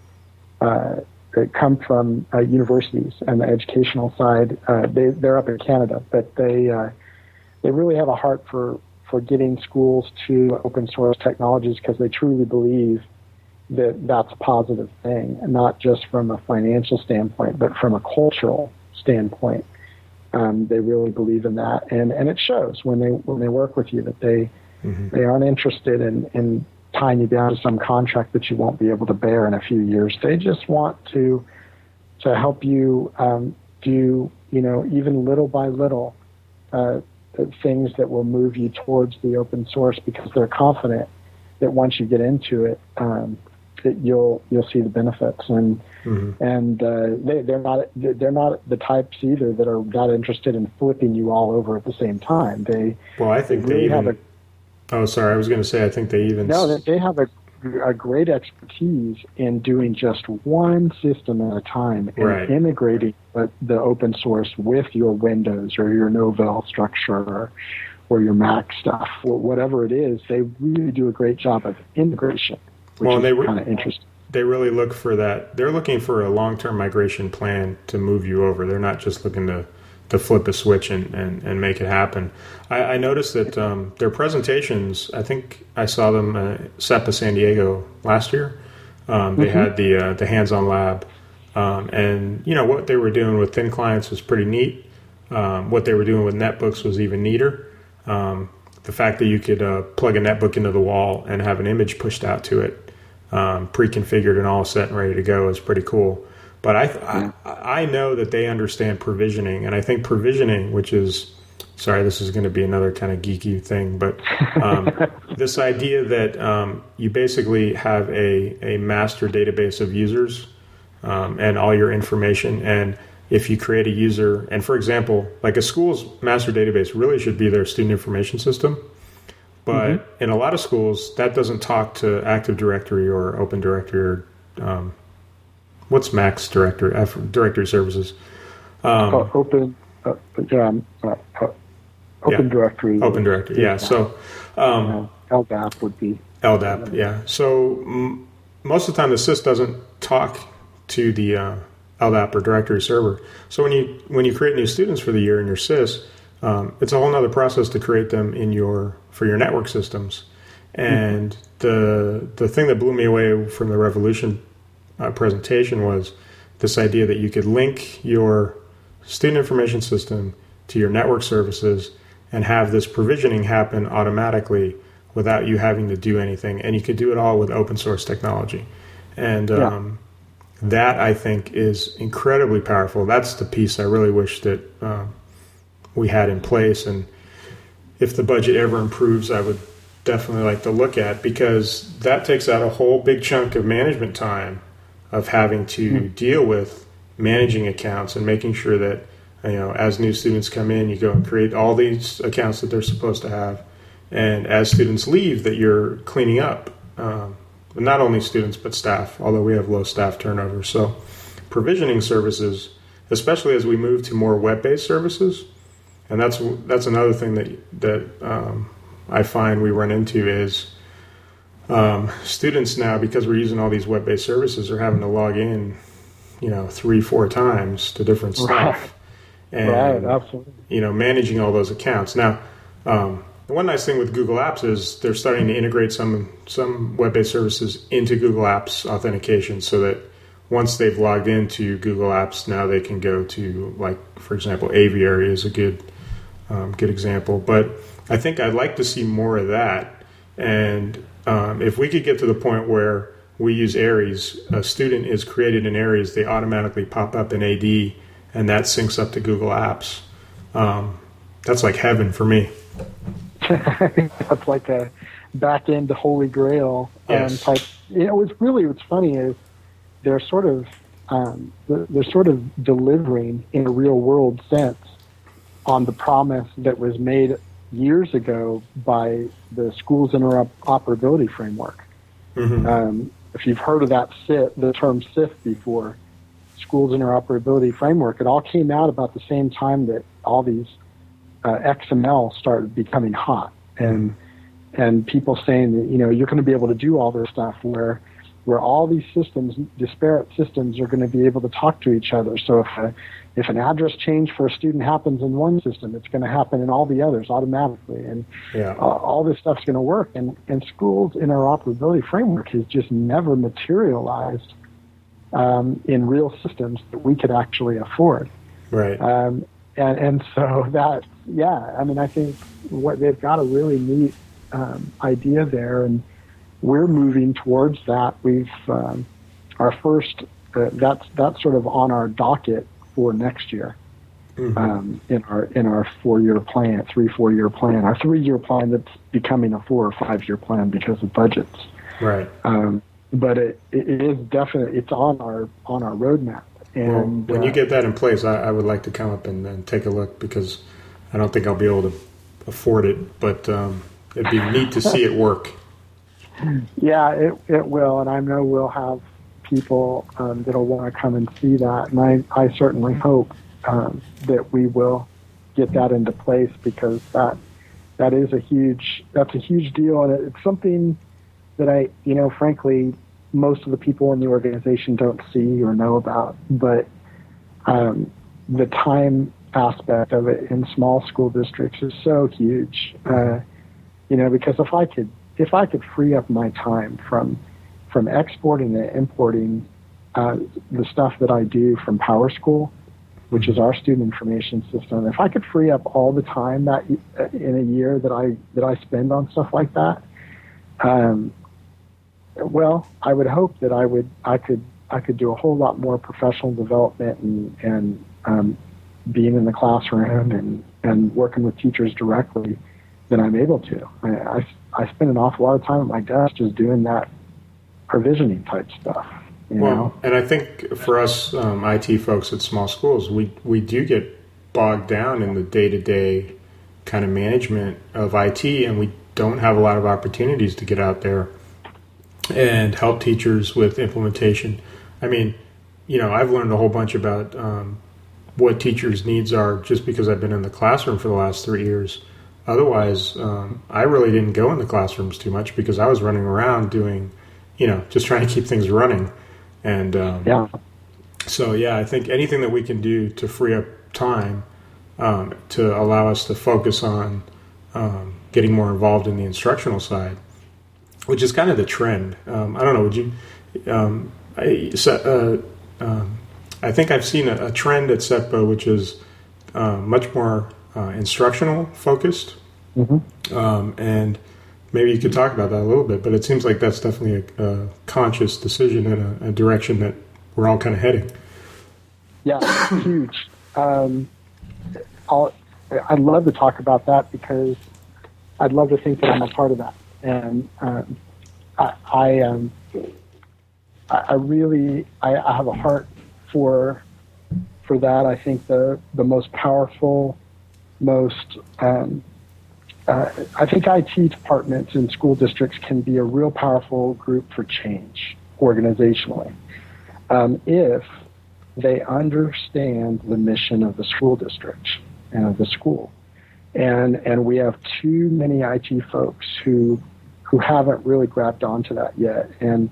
universities and the educational side. They're up in Canada, but they really have a heart for getting schools to open source technologies because they truly believe that that's a positive thing, and not just from a financial standpoint, but from a cultural standpoint. They really believe in that, and it shows when they work with you that they aren't interested in tying you down to some contract that you won't be able to bear in a few years. They just want to help you do even little by little things that will move you towards the open source, because they're confident that once you get into it, that you'll see the benefits, and they're not the types either that are not interested in flipping you all over at the same time. I think they even have oh, sorry, I was going to say I think they even they have a great expertise in doing just one system at a time and integrating the open source with your Windows or your Novell structure or your Mac stuff, or whatever it is. They really do a great job of integration. Which is kind of interesting. They really look for that. They're looking for a long-term migration plan to move you over. They're not just looking to flip a switch and make it happen. I noticed that their presentations, I think I saw them at SEPA San Diego last year. They had the hands-on lab. And, what they were doing with thin clients was pretty neat. What they were doing with netbooks was even neater. The fact that you could plug a netbook into the wall and have an image pushed out to it, pre-configured and all set and ready to go, is pretty cool. But I know that they understand provisioning, and I think provisioning, which is, sorry, this is going to be another kind of geeky thing, but this idea that you basically have a master database of users and all your information, and if you create a user, and for example, like a school's master database really should be their student information system. But in a lot of schools, that doesn't talk to Active Directory or Open Directory or what's Mac's directory services? Open Directory. Open Directory, yeah. So LDAP would be. LDAP, yeah. So most of the time, the sys doesn't talk to the LDAP or directory server. So when you create new students for the year in your SIS, it's a whole other process to create them for your network systems. And the thing that blew me away from the Revolution presentation was this idea that you could link your student information system to your network services and have this provisioning happen automatically without you having to do anything. And you could do it all with open source technology. And that, I think, is incredibly powerful. That's the piece I really wish that we had in place. And if the budget ever improves, I would definitely like to look at, because that takes out a whole big chunk of management time of having to deal with managing accounts and making sure that, as new students come in, you go and create all these accounts that they're supposed to have. And as students leave, that you're cleaning up, not only students, but staff, although we have low staff turnover. So provisioning services, especially as we move to more web-based services, and that's another thing that I find we run into is students now, because we're using all these web-based services, are having to log in, 3-4 times to different stuff. And, right, absolutely. Managing all those accounts. Now, the one nice thing with Google Apps is they're starting to integrate some web-based services into Google Apps authentication, so that once they've logged into Google Apps, now they can go to, like, for example, Aviary is a good example. But I think I'd like to see more of that. And if we could get to the point where we use Aries, a student is created in Aries, they automatically pop up in AD, and that syncs up to Google Apps. That's like heaven for me. That's like a back end to Holy Grail type. What's funny is they're sort of delivering in a real world sense on the promise that was made years ago by the Schools Interoperability Framework. Mm-hmm. If you've heard of the term SIF before, Schools Interoperability Framework, it all came out about the same time that all these XML started becoming hot, and people saying that you're going to be able to do all this stuff where all these systems, disparate systems, are going to be able to talk to each other. So if an address change for a student happens in one system, it's going to happen in all the others automatically, and all this stuff's going to work. And Schools Interoperability Framework has just never materialized in real systems that we could actually afford. Right. And so that, I think what they've got a really neat idea there, and we're moving towards that. We've our first that's sort of on our docket for next year. Mm-hmm. In our 4-year plan, 3-4 year plan, our 3-year plan that's becoming a 4 or 5 year plan because of budgets. Right. But it is definitely, it's on our roadmap. And when you get that in place, I would like to come up and take a look, because I don't think I'll be able to afford it, but it'd be neat to see it work. Yeah, it will, and I know we'll have people that'll want to come and see that, and I certainly hope that we will get that into place, because that is a huge deal, and it's something that frankly, most of the people in the organization don't see or know about, but the time aspect of it in small school districts is so huge. Because if I could free up my time from exporting and importing the stuff that I do from PowerSchool, which is our student information system, if I could free up all the time that in a year that I spend on stuff like that, well, I would hope that I could do a whole lot more professional development and being in the classroom and working with teachers directly than I'm able to. I spend an awful lot of time at my desk just doing that provisioning type stuff. And I think for us IT folks at small schools, we do get bogged down in the day-to-day kind of management of IT, and we don't have a lot of opportunities to get out there and help teachers with implementation. I mean, I've learned a whole bunch about what teachers' needs are just because I've been in the classroom for the last 3 years. Otherwise, I really didn't go in the classrooms too much because I was running around doing, just trying to keep things running. And So yeah, I think anything that we can do to free up time to allow us to focus on getting more involved in the instructional side, which is kind of the trend. I don't know. Would you? I think I've seen a trend at SEPA which is much more instructional focused, and maybe you could talk about that a little bit. But it seems like that's definitely a conscious decision and a direction that we're all kind of heading. Yeah, huge. I'd love to talk about that because I'd love to think that I'm a part of that. And I really have a heart for that. I think the most powerful, I think IT departments in school districts can be a real powerful group for change organizationally if they understand the mission of the school district and of the school. And we have too many IT folks who haven't really grabbed onto that yet, and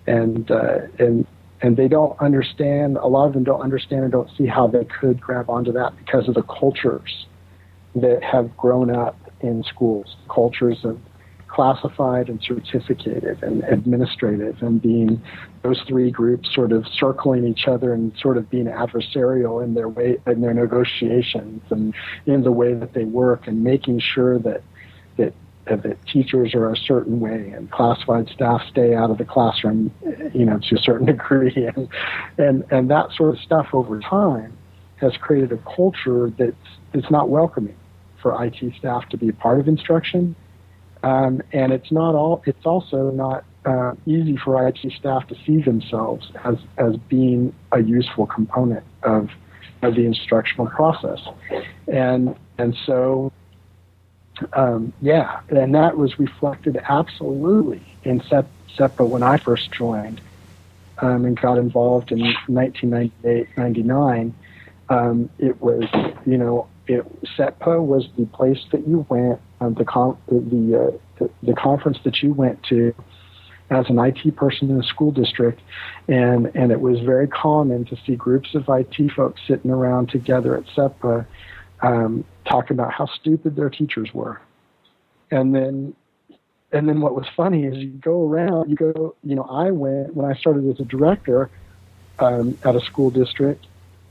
they don't understand. A lot of them don't understand and don't see how they could grab onto that because of the cultures that have grown up in schools, cultures of classified and certificated and administrative, and being those three groups sort of circling each other and sort of being adversarial in their negotiations and in the way that they work, and making sure that teachers are a certain way and classified staff stay out of the classroom, to a certain degree, and that sort of stuff over time has created a culture that's not welcoming for IT staff to be a part of instruction. And it's also not easy for IT staff to see themselves as being a useful component of the instructional process. And so, and that was reflected absolutely in SEPA when I first joined and got involved in 1998-99. It was, SEPA was the place that you went, the conference that you went to as an IT person in a school district, and it was very common to see groups of IT folks sitting around together at SEPA talking about how stupid their teachers were. And then what was funny is I went, when I started as a director at a school district,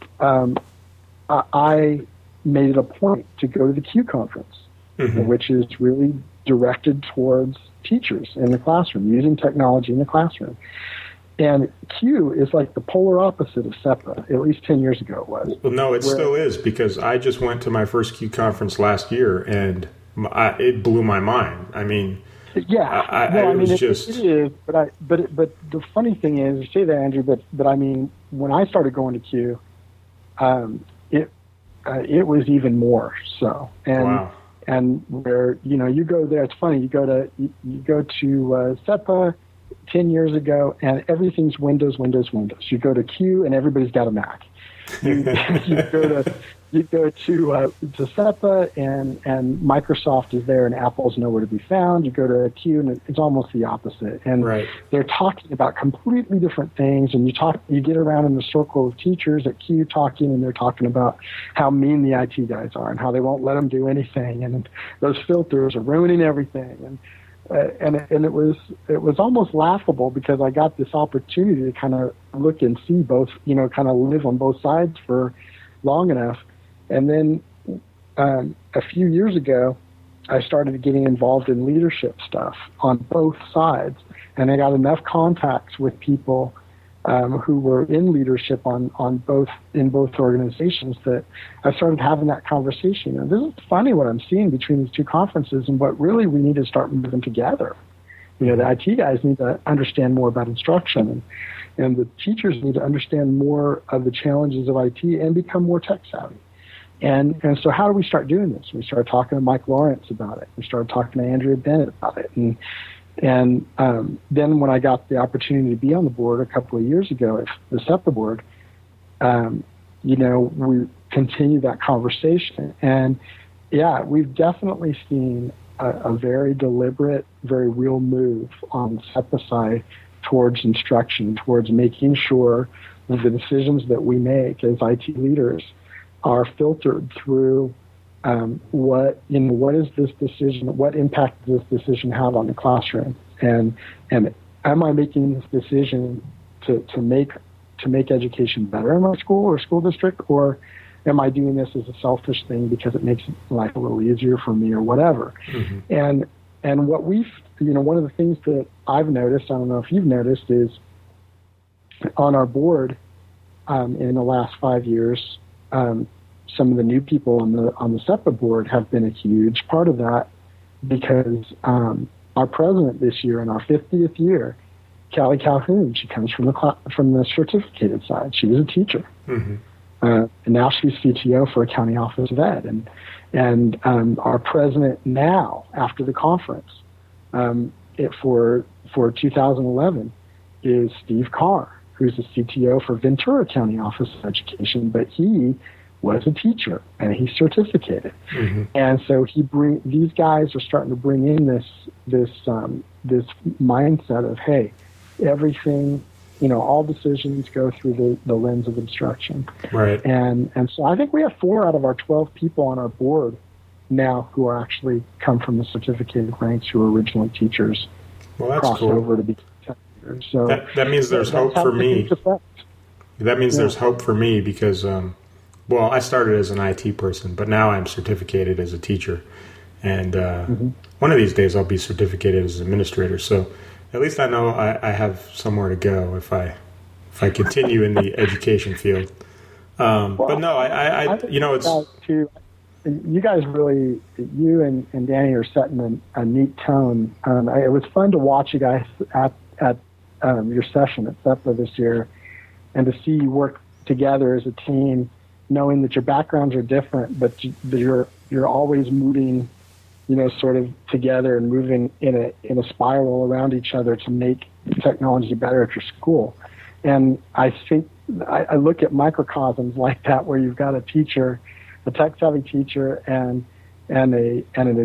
I made it a point to go to the CUE conference, which is really directed towards teachers in the classroom, using technology in the classroom. And CUE is like the polar opposite of SEPA, at least 10 years ago it was. Well, no, it still is, because I just went to my first CUE conference last year, and it blew my mind. I mean, yeah, it is. But the funny thing is, you say that, Andrew, but I mean, when I started going to CUE, it was even more so. And wow. And where you go there, it's funny. You go to SEPA 10 years ago, and everything's Windows. You go to CUE, and everybody's got a Mac. You go to SEPA, and Microsoft is there, and Apple's nowhere to be found. You go to CUE, and it's almost the opposite. And right. They're talking about completely different things. And you get around in the circle of teachers at CUE talking, and they're talking about how mean the IT guys are, and how they won't let them do anything, and those filters are ruining everything. And it was almost laughable, because I got this opportunity to kind of look and see both, kind of live on both sides for long enough. And then a few years ago, I started getting involved in leadership stuff on both sides, and I got enough contacts with people who were in leadership in both organizations that I started having that conversation. And this is funny what I'm seeing between these two conferences, and what really we need to start moving together. The IT guys need to understand more about instruction, and the teachers need to understand more of the challenges of IT and become more tech savvy. And so how do we start doing this? We started talking to Mike Lawrence about it. We started talking to Andrea Bennett about it. And then when I got the opportunity to be on the board a couple of years ago at the SEPA board, we continued that conversation. And yeah, we've definitely seen a very deliberate, very real move on the SEPA side towards instruction, towards making sure the decisions that we make as IT leaders are filtered through what is this decision? What impact does this decision have on the classroom? And am I making this decision to make education better in my school or school district, or am I doing this as a selfish thing because it makes life a little easier for me or whatever? Mm-hmm. And what one of the things that I've noticed, I don't know if you've noticed, is on our board in the last 5 years, some of the new people on the SEPA board have been a huge part of that, because our president this year, in our 50th year, Callie Calhoun, she comes from the certificated side. She was a teacher. Mm-hmm. And now she's CTO for a county office of ed. And our president now, after the conference, for 2011, is Steve Carr, who's the CTO for Ventura County Office of Education, but he was a teacher and he's certificated. Mm-hmm. And so these guys are starting to bring in this mindset of, hey, everything, all decisions go through the lens of instruction. Right. And so I think we have 4 out of our 12 people on our board now who are actually come from the certificated ranks, who were originally teachers. Well, that's crossed cool. over to be teachers. So that means there's hope for me. That means there's hope for me because, I started as an IT person, but now I'm certificated as a teacher. And one of these days I'll be certificated as an administrator. So at least I know I have somewhere to go if I continue in the education field. But no, it's... You guys really, you and Danny are setting a neat tone. It was fun to watch you guys at your session at SEPA this year, and to see you work together as a team, knowing that your backgrounds are different, but you're always moving, sort of together and moving in a spiral around each other to make technology better at your school. And I think I look at microcosms like that, where you've got a teacher, a tech-savvy teacher, and an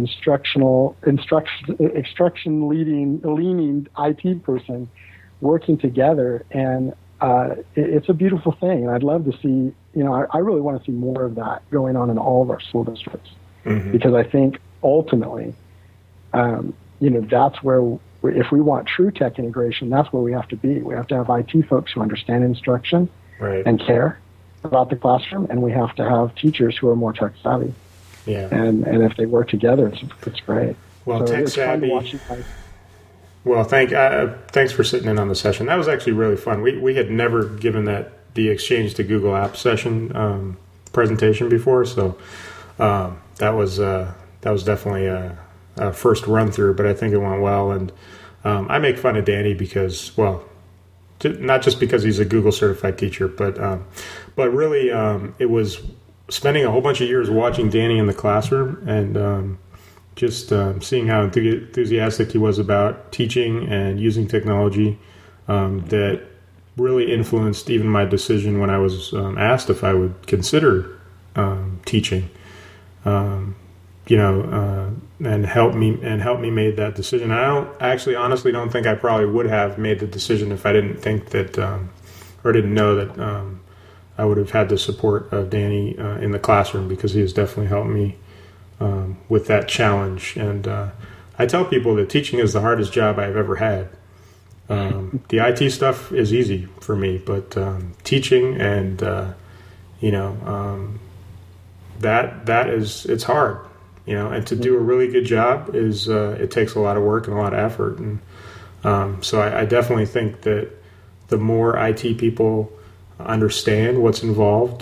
instruction leaning IT person working together, and it's a beautiful thing. And I'd love to see, I really want to see more of that going on in all of our school districts, mm-hmm. because I think ultimately, that's where, if we want true tech integration, that's where we have to be. We have to have IT folks who understand instruction and care about the classroom, and we have to have teachers who are more tech savvy. Yeah. And if they work together, it's great. Well, so tech savvy. Well, thanks for sitting in on the session. That was actually really fun. We had never given the Exchange to Google Apps session presentation before, so that was definitely a first run through. But I think it went well, and I make fun of Danny because, not just because he's a Google certified teacher, but really it was spending a whole bunch of years watching Danny in the classroom and just seeing how enthusiastic he was about teaching and using technology that really influenced even my decision when I was asked if I would consider teaching, and help me make that decision. I honestly don't think I probably would have made the decision if I didn't think that or didn't know that I would have had the support of Danny in the classroom, because he has definitely helped me with that challenge. And I tell people that teaching is the hardest job I've ever had. The IT stuff is easy for me, but teaching and it's hard, and to do a really good job is it takes a lot of work and a lot of effort. And so I definitely think that the more IT people understand what's involved,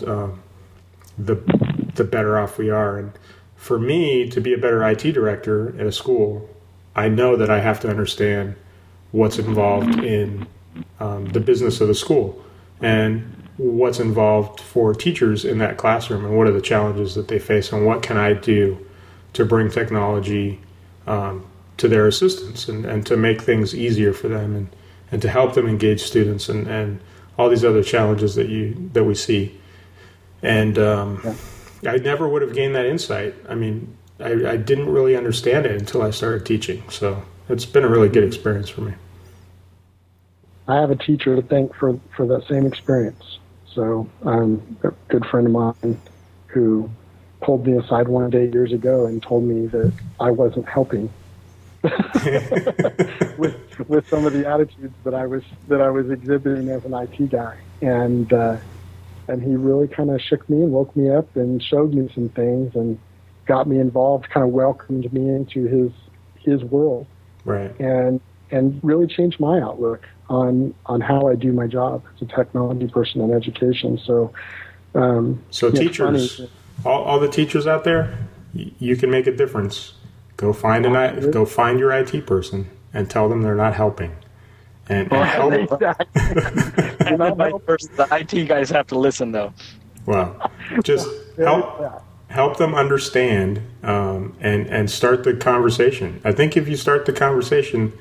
the better off we are. And for me to be a better IT director at a school, I know that I have to understand what's involved in the business of the school and what's involved for teachers in that classroom, and what are the challenges that they face, and what can I do to bring technology to their assistance and to make things easier for them and to help them engage students and all these other challenges that we see. And I never would have gained that insight. I mean, I didn't really understand it until I started teaching. So it's been a really good experience for me. I have a teacher to thank for that same experience. So a good friend of mine who pulled me aside one day years ago and told me that I wasn't helping with some of the attitudes that I was exhibiting as an IT guy, and he really kind of shook me and woke me up and showed me some things and got me involved, kind of welcomed me into his world, right? And really changed my outlook on how I do my job as a technology person in education. So teachers, all the teachers out there, you can make a difference. Go find your IT person and tell them they're not helping. And help. Exactly. And then the IT guys have to listen, though. Well, just help them understand and start the conversation. I think if you start the conversation,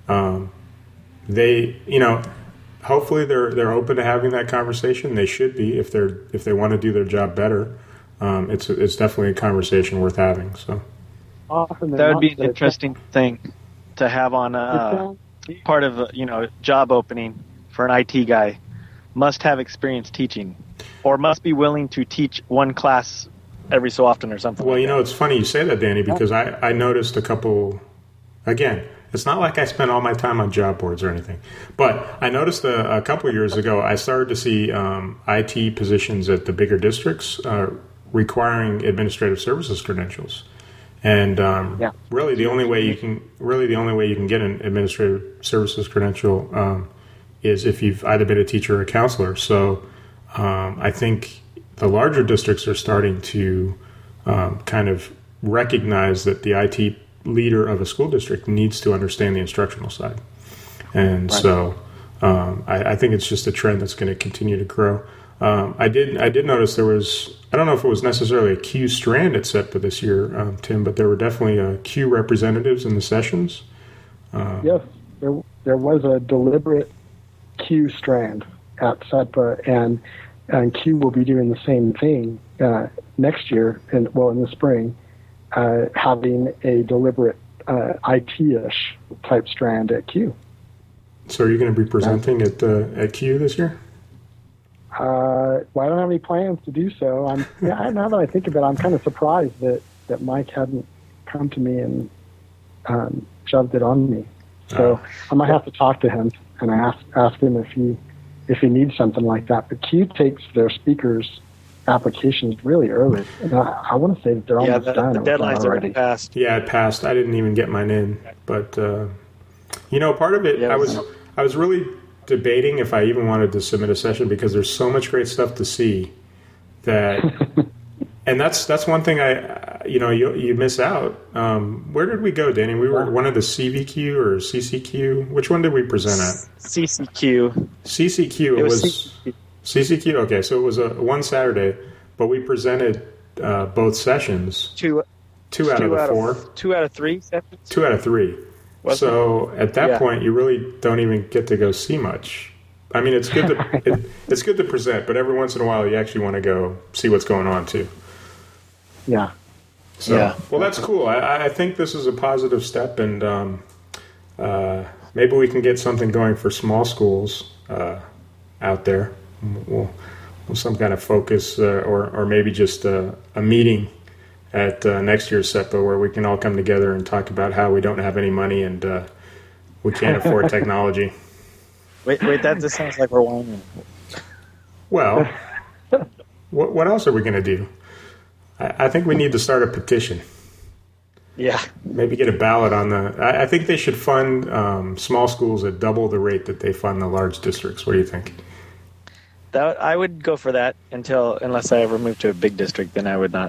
hopefully they're open to having that conversation. They should be if they want to do their job better. It's definitely a conversation worth having. So that would be an interesting thing to have on part of job opening for an IT guy. Must have experience teaching, or must be willing to teach one class every so often or something. Well, it's funny you say that, Danny, because I noticed a couple. Again, it's not like I spent all my time on job boards or anything, but I noticed a couple of years ago I started to see IT positions at the bigger districts requiring administrative services credentials. And really, the only way you can get an administrative services credential is if you've either been a teacher or a counselor. So I think the larger districts are starting to kind of recognize that the IT leader of a school district needs to understand the instructional side, and so I think it's just a trend that's going to continue to grow. I did notice there was, I don't know if it was necessarily a Q strand at SETPA this year, Tim, but there were definitely Q representatives in the sessions. Yes, there was a deliberate Q strand at SETPA, and Q will be doing the same thing next year, in the spring, having a deliberate IT-ish type strand at Q. So are you going to be presenting at Q this year? Well, I don't have any plans to do so. Now that I think of it, I'm kind of surprised that Mike hadn't come to me and shoved it on me. So I might have to talk to him and ask him if he needs something like that. But Q takes their speakers' applications really early. And I want to say that they're almost done. The deadline's already passed. Yeah, it passed. I didn't even get mine in. But, part of it, I was really debating if I even wanted to submit a session because there's so much great stuff to see that, and that's one thing you miss out. Where did we go, Danny? We were one of the CVQ or CCQ. Which one did we present at? CCQ. CCQ. It was CCQ. Okay, so it was one Saturday, but we presented both sessions. Two out of 4. 2 out of 3 sessions. 2 out of 3. So at that point, you really don't even get to go see much. I mean, it's good to it's good to present, but every once in a while, you actually want to go see what's going on too. Yeah. So well, that's cool. I think this is a positive step, and maybe we can get something going for small schools out there. We'll some kind of focus, or maybe just a meeting at next year's SETPA where we can all come together and talk about how we don't have any money and we can't afford technology. Wait, that just sounds like we're whining. Well, what else are we going to do? I think we need to start a petition. Yeah. Maybe get a ballot on I think they should fund small schools at double the rate that they fund the large districts. What do you think? I would go for that unless I ever move to a big district, then I would not.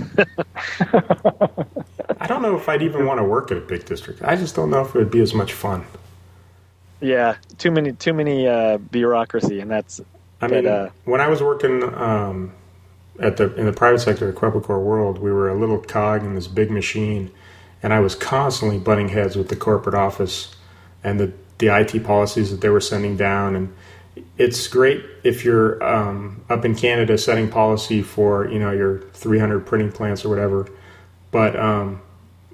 I don't know if I'd even want to work at a big district. I just don't know if it would be as much fun. Yeah, too many bureaucracy, and that's. When I was working in the private sector at Quebecor World, we were a little cog in this big machine, and I was constantly butting heads with the corporate office and the IT policies that they were sending down. And it's great if you're up in Canada setting policy for your 300 printing plants or whatever, but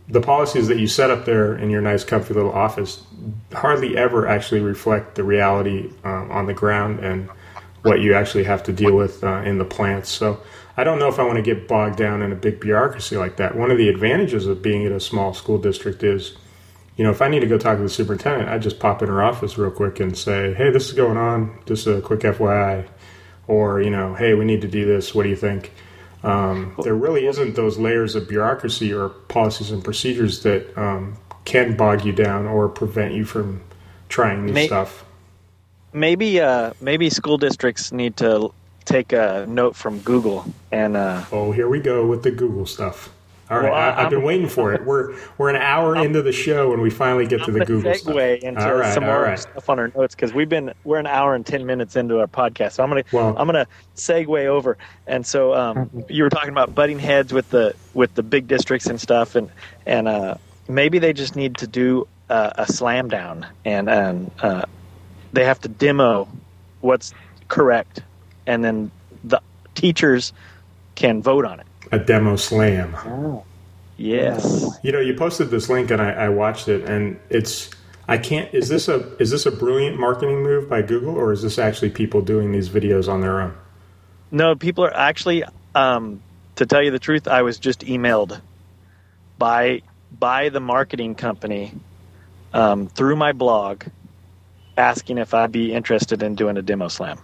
the policies that you set up there in your nice, comfy little office hardly ever actually reflect the reality on the ground and what you actually have to deal with in the plants. So I don't know if I want to get bogged down in a big bureaucracy like that. One of the advantages of being at a small school district is, if I need to go talk to the superintendent, I just pop in her office real quick and say, hey, this is going on, just a quick FYI. Or, hey, we need to do this. What do you think? There really isn't those layers of bureaucracy or policies and procedures that can bog you down or prevent you from trying new stuff. Maybe school districts need to take a note from Google and. Oh, here we go with the Google stuff. All right, I've been waiting for it. We're an hour into the show and we finally get to the Google stuff. Segue into some more stuff on our notes because we're an hour and 10 minutes into our podcast. So I'm gonna segue over. And so you were talking about butting heads with the big districts and stuff, and maybe they just need to do a slam down and they have to demo what's correct, and then the teachers can vote on it. A demo slam. Oh. Yes. You posted this link and I watched it, and is this a brilliant marketing move by Google, or is this actually people doing these videos on their own? No, people are actually, to tell you the truth, I was just emailed by the marketing company through my blog asking if I'd be interested in doing a demo slam.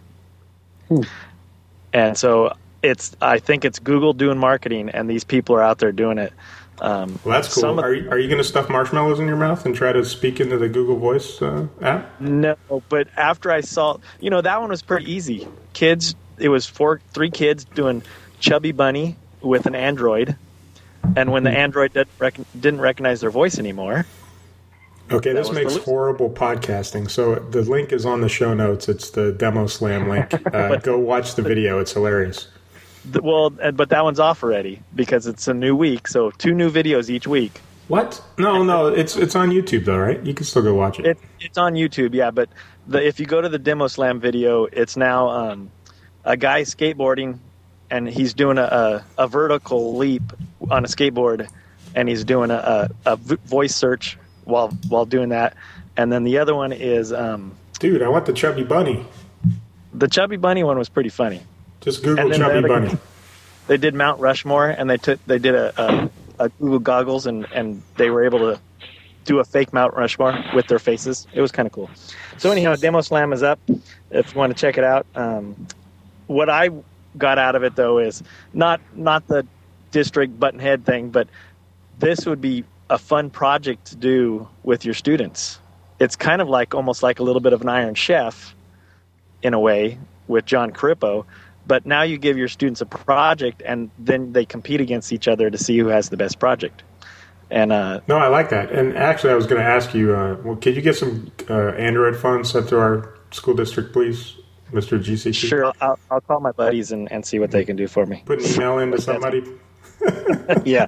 And so I think it's Google doing marketing, and these people are out there doing it. Well, that's cool. Are you going to stuff marshmallows in your mouth and try to speak into the Google Voice app? No, but after I saw, that one was pretty easy. Kids, it was 3 kids doing Chubby Bunny with an Android, and when the Android didn't recognize their voice anymore. Okay, this makes horrible podcasting. So the link is on the show notes. It's the Demo Slam link. Go watch the video. It's hilarious. But that one's off already because it's a new week. So 2 new videos each week. What? No, it's on YouTube though, right? You can still go watch it. It's on YouTube, yeah. But if you go to the Demo Slam video, it's now a guy skateboarding, and he's doing a vertical leap on a skateboard, and he's doing a voice search while doing that. And then the other one is dude, I want the Chubby Bunny. The Chubby Bunny one was pretty funny. Just Google Chubby Bunny. They did Mount Rushmore, and they did a Google goggles, and they were able to do a fake Mount Rushmore with their faces. It was kind of cool. So anyhow, Demo Slam is up if you want to check it out. What I got out of it though is not the district button head thing, but this would be a fun project to do with your students. It's kind of almost like a little bit of an Iron Chef in a way with John Carippo. But now you give your students a project, and then they compete against each other to see who has the best project. And no, I like that. And actually, I was going to ask you, could you get some Android funds sent to our school district, please, Mr. GCC? Sure, I'll call my buddies and see what they can do for me. Put an email into somebody. Yeah.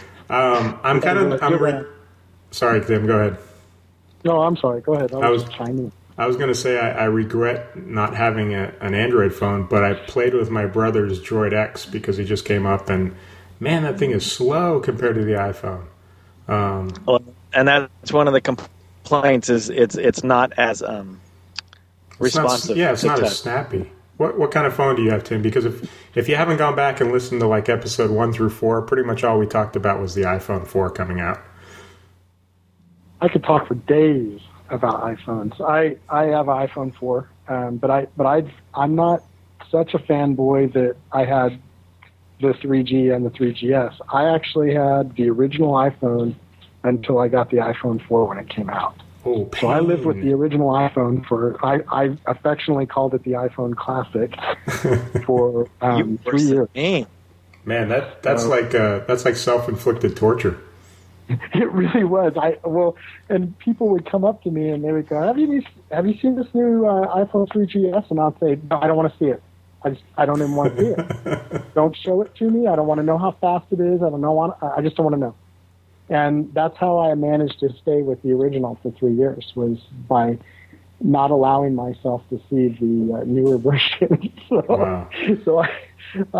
Sorry, Tim. Go ahead. No, I'm sorry. Go ahead. I was chiming. I was going to say I regret not having an Android phone, but I played with my brother's Droid X because he just came up, and man, that thing is slow compared to the iPhone. And that's one of the complaints is it's not as responsive. It's not as snappy. What kind of phone do you have, Tim? Because if you haven't gone back and listened to episode 1 through 4, pretty much all we talked about was the iPhone 4 coming out. I could talk for days about iPhones. I have an iPhone 4, but I'm not such a fanboy that I had the 3G and the 3GS. I actually had the original iPhone until I got the iPhone 4 when it came out. Oh, so I lived with the original iPhone I affectionately called it the iPhone Classic for 3 years. Man, that's like self-inflicted torture. It really was. And people would come up to me and they would go, "Have you seen this new iPhone 3GS?" And I'd say, "No, I don't want to see it. I don't even want to see it. Don't show it to me. I don't want to know how fast it is. I just don't want to know." And that's how I managed to stay with the original for 3 years, was by not allowing myself to see the newer version. So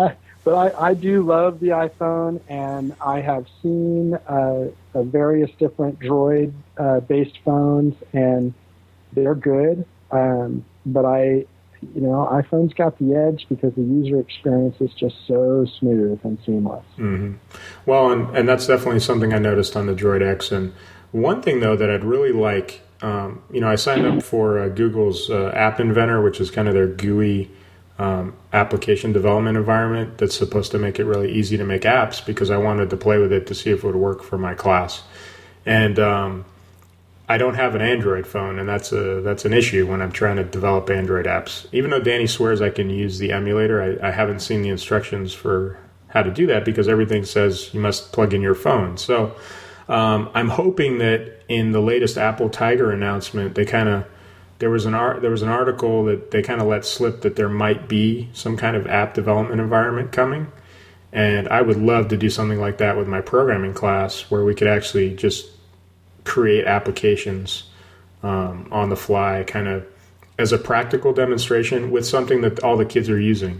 But I do love the iPhone, and I have seen various different Droid-based phones, and they're good. But iPhone's got the edge because the user experience is just so smooth and seamless. Mm-hmm. Well, and that's definitely something I noticed on the Droid X. And one thing, though, that I'd really like, I signed up for Google's App Inventor, which is kind of their GUI application development environment that's supposed to make it really easy to make apps, because I wanted to play with it to see if it would work for my class. And I don't have an Android phone, and that's an issue when I'm trying to develop Android apps. Even though Danny swears I can use the emulator, I haven't seen the instructions for how to do that, because everything says you must plug in your phone. So I'm hoping that in the latest Apple Tiger announcement, there was an article that they kind of let slip that there might be some kind of app development environment coming. And I would love to do something like that with my programming class, where we could actually just create applications on the fly, kind of as a practical demonstration with something that all the kids are using.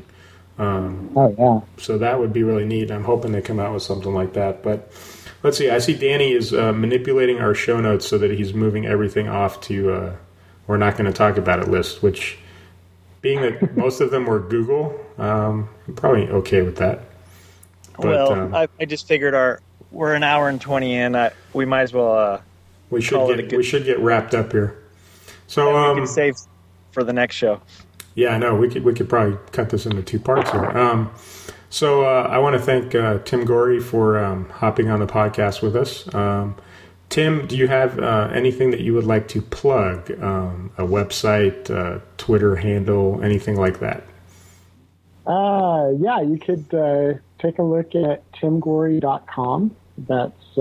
So that would be really neat. I'm hoping they come out with something like that. But let's see. I see Danny is manipulating our show notes so that he's moving everything off to we're not going to talk about it list, which, being that most of them were Google, I'm probably okay with that. But, I just figured we're an hour and 20 in. We might as well. We should get wrapped up here. So we can save for the next show. Yeah, I know. We could probably cut this into 2 parts here. So I want to thank Tim Gorey for hopping on the podcast with us. Tim, do you have anything that you would like to plug? A website, Twitter handle, anything like that? Yeah, you could take a look at timgorey.com. That's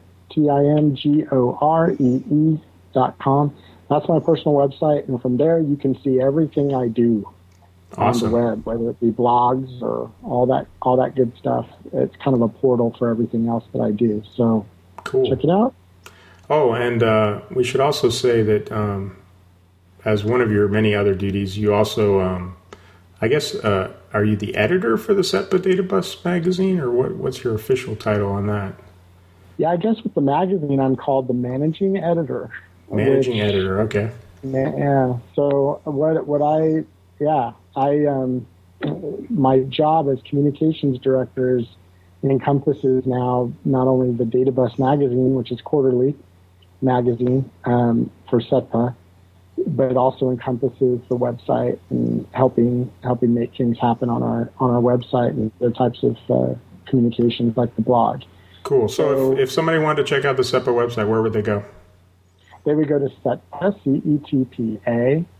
TIMGOREE.com. That's my personal website, and from there you can see everything I do on the web, whether it be blogs or all that good stuff. It's kind of a portal for everything else that I do. So cool. Check it out. Oh, and we should also say that as one of your many other duties, you also, I guess, are you the editor for the SETPA Databus magazine, or what's your official title on that? Yeah, I guess with the magazine, I'm called the managing editor. Managing editor, okay. Yeah. So my job as communications director encompasses now not only the Databus magazine, which is quarterly magazine for SETPA, but it also encompasses the website and helping make things happen on our website and other types of communications like the blog. Cool. So if somebody wanted to check out the SETPA website, where would they go? They would go to SETPA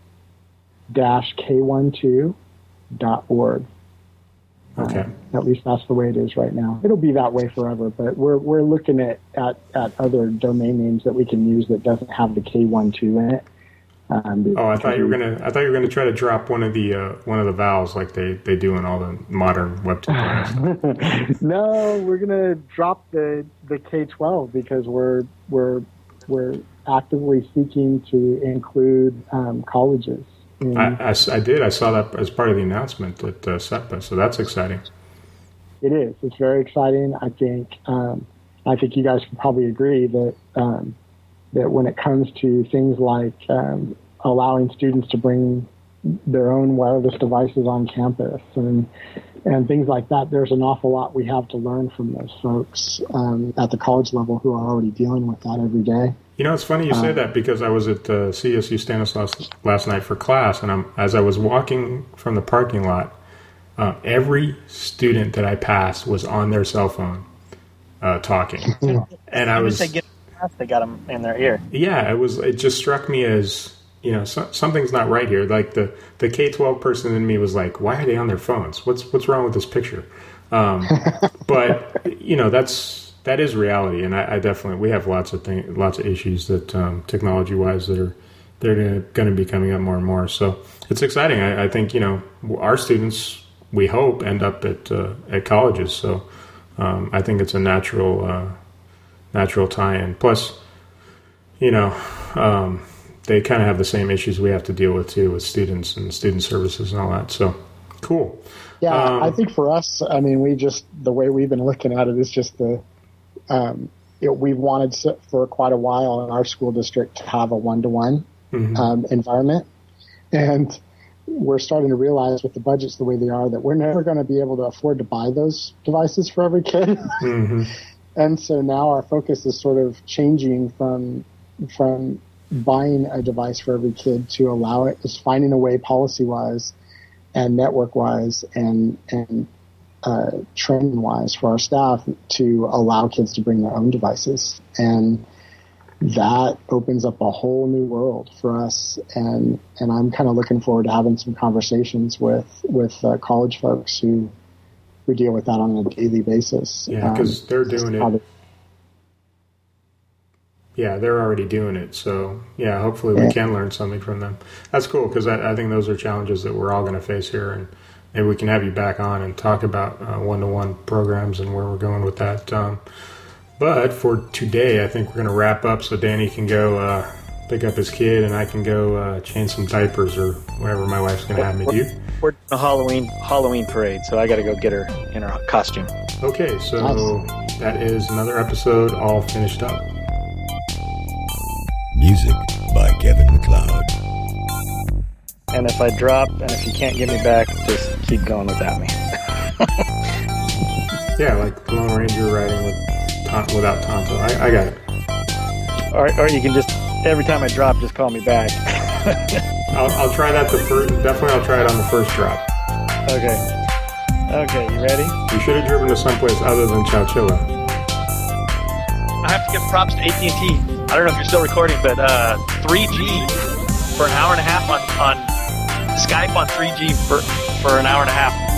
-K12.org. Okay. At least that's the way it is right now. It'll be that way forever, but we're looking at other domain names that we can use that doesn't have the K12 in it. I thought you were gonna try to drop one of the vowels like they do in all the modern web tutorials. No, we're gonna drop the K12 because we're actively seeking to include colleges. I did. I saw that as part of the announcement at SETPA, so that's exciting. It is. It's very exciting. I think you guys can probably agree that when it comes to things like allowing students to bring their own wireless devices on campus and things like that, there's an awful lot we have to learn from those folks at the college level who are already dealing with that every day. You know, it's funny you say that, because I was at CSU Stanislaus last night for class, and as I was walking from the parking lot, every student that I passed was on their cell phone talking, and I was. They got them in their ear. Yeah, it just struck me as, something's not right here. Like the K-12 person in me was like, why are they on their phones? What's wrong with this picture? But that is reality, and I definitely, we have lots of issues that technology wise they're going to be coming up more and more. So it's exciting. I think our students, we hope, end up at colleges. So I think it's a natural tie-in. Plus, they kind of have the same issues we have to deal with too, with students and student services and all that. So Cool. Yeah, I think for us, I mean, the way we've been looking at it is just we've wanted for quite a while in our school district to have a one-to-one environment. And we're starting to realize with the budgets the way they are that we're never going to be able to afford to buy those devices for every kid. Mm-hmm. And so now our focus is sort of changing from buying a device for every kid to allow it, is finding a way policy-wise and network-wise and training-wise for our staff to allow kids to bring their own devices. And that opens up a whole new world for us. And I'm kind of looking forward to having some conversations with college folks who deal with that on a daily basis. Yeah, because they're doing it. Yeah, they're already doing it. So, yeah, hopefully we can learn something from them. That's cool, because I think those are challenges that we're all going to face here. And maybe we can have you back on and talk about one-to-one programs and where we're going with that. But for today, I think we're going to wrap up so Danny can go pick up his kid and I can go change some diapers or whatever my wife's going to have me do. We're doing a Halloween parade, so I got to go get her in her costume. Okay, so that is another episode all finished up. Music by Kevin MacLeod. And if I drop, and if you can't get me back, just keep going without me. Yeah, like the Lone Ranger riding without Tonto. I got it. Or you can just, every time I drop, just call me back. I'll try that definitely I'll try it on the first drop. Okay, you ready? You should have driven to someplace other than Chowchilla. I have to give props to AT&T. I don't know if you're still recording, but 3G for an hour and a half on Skype on 3G for an hour and a half.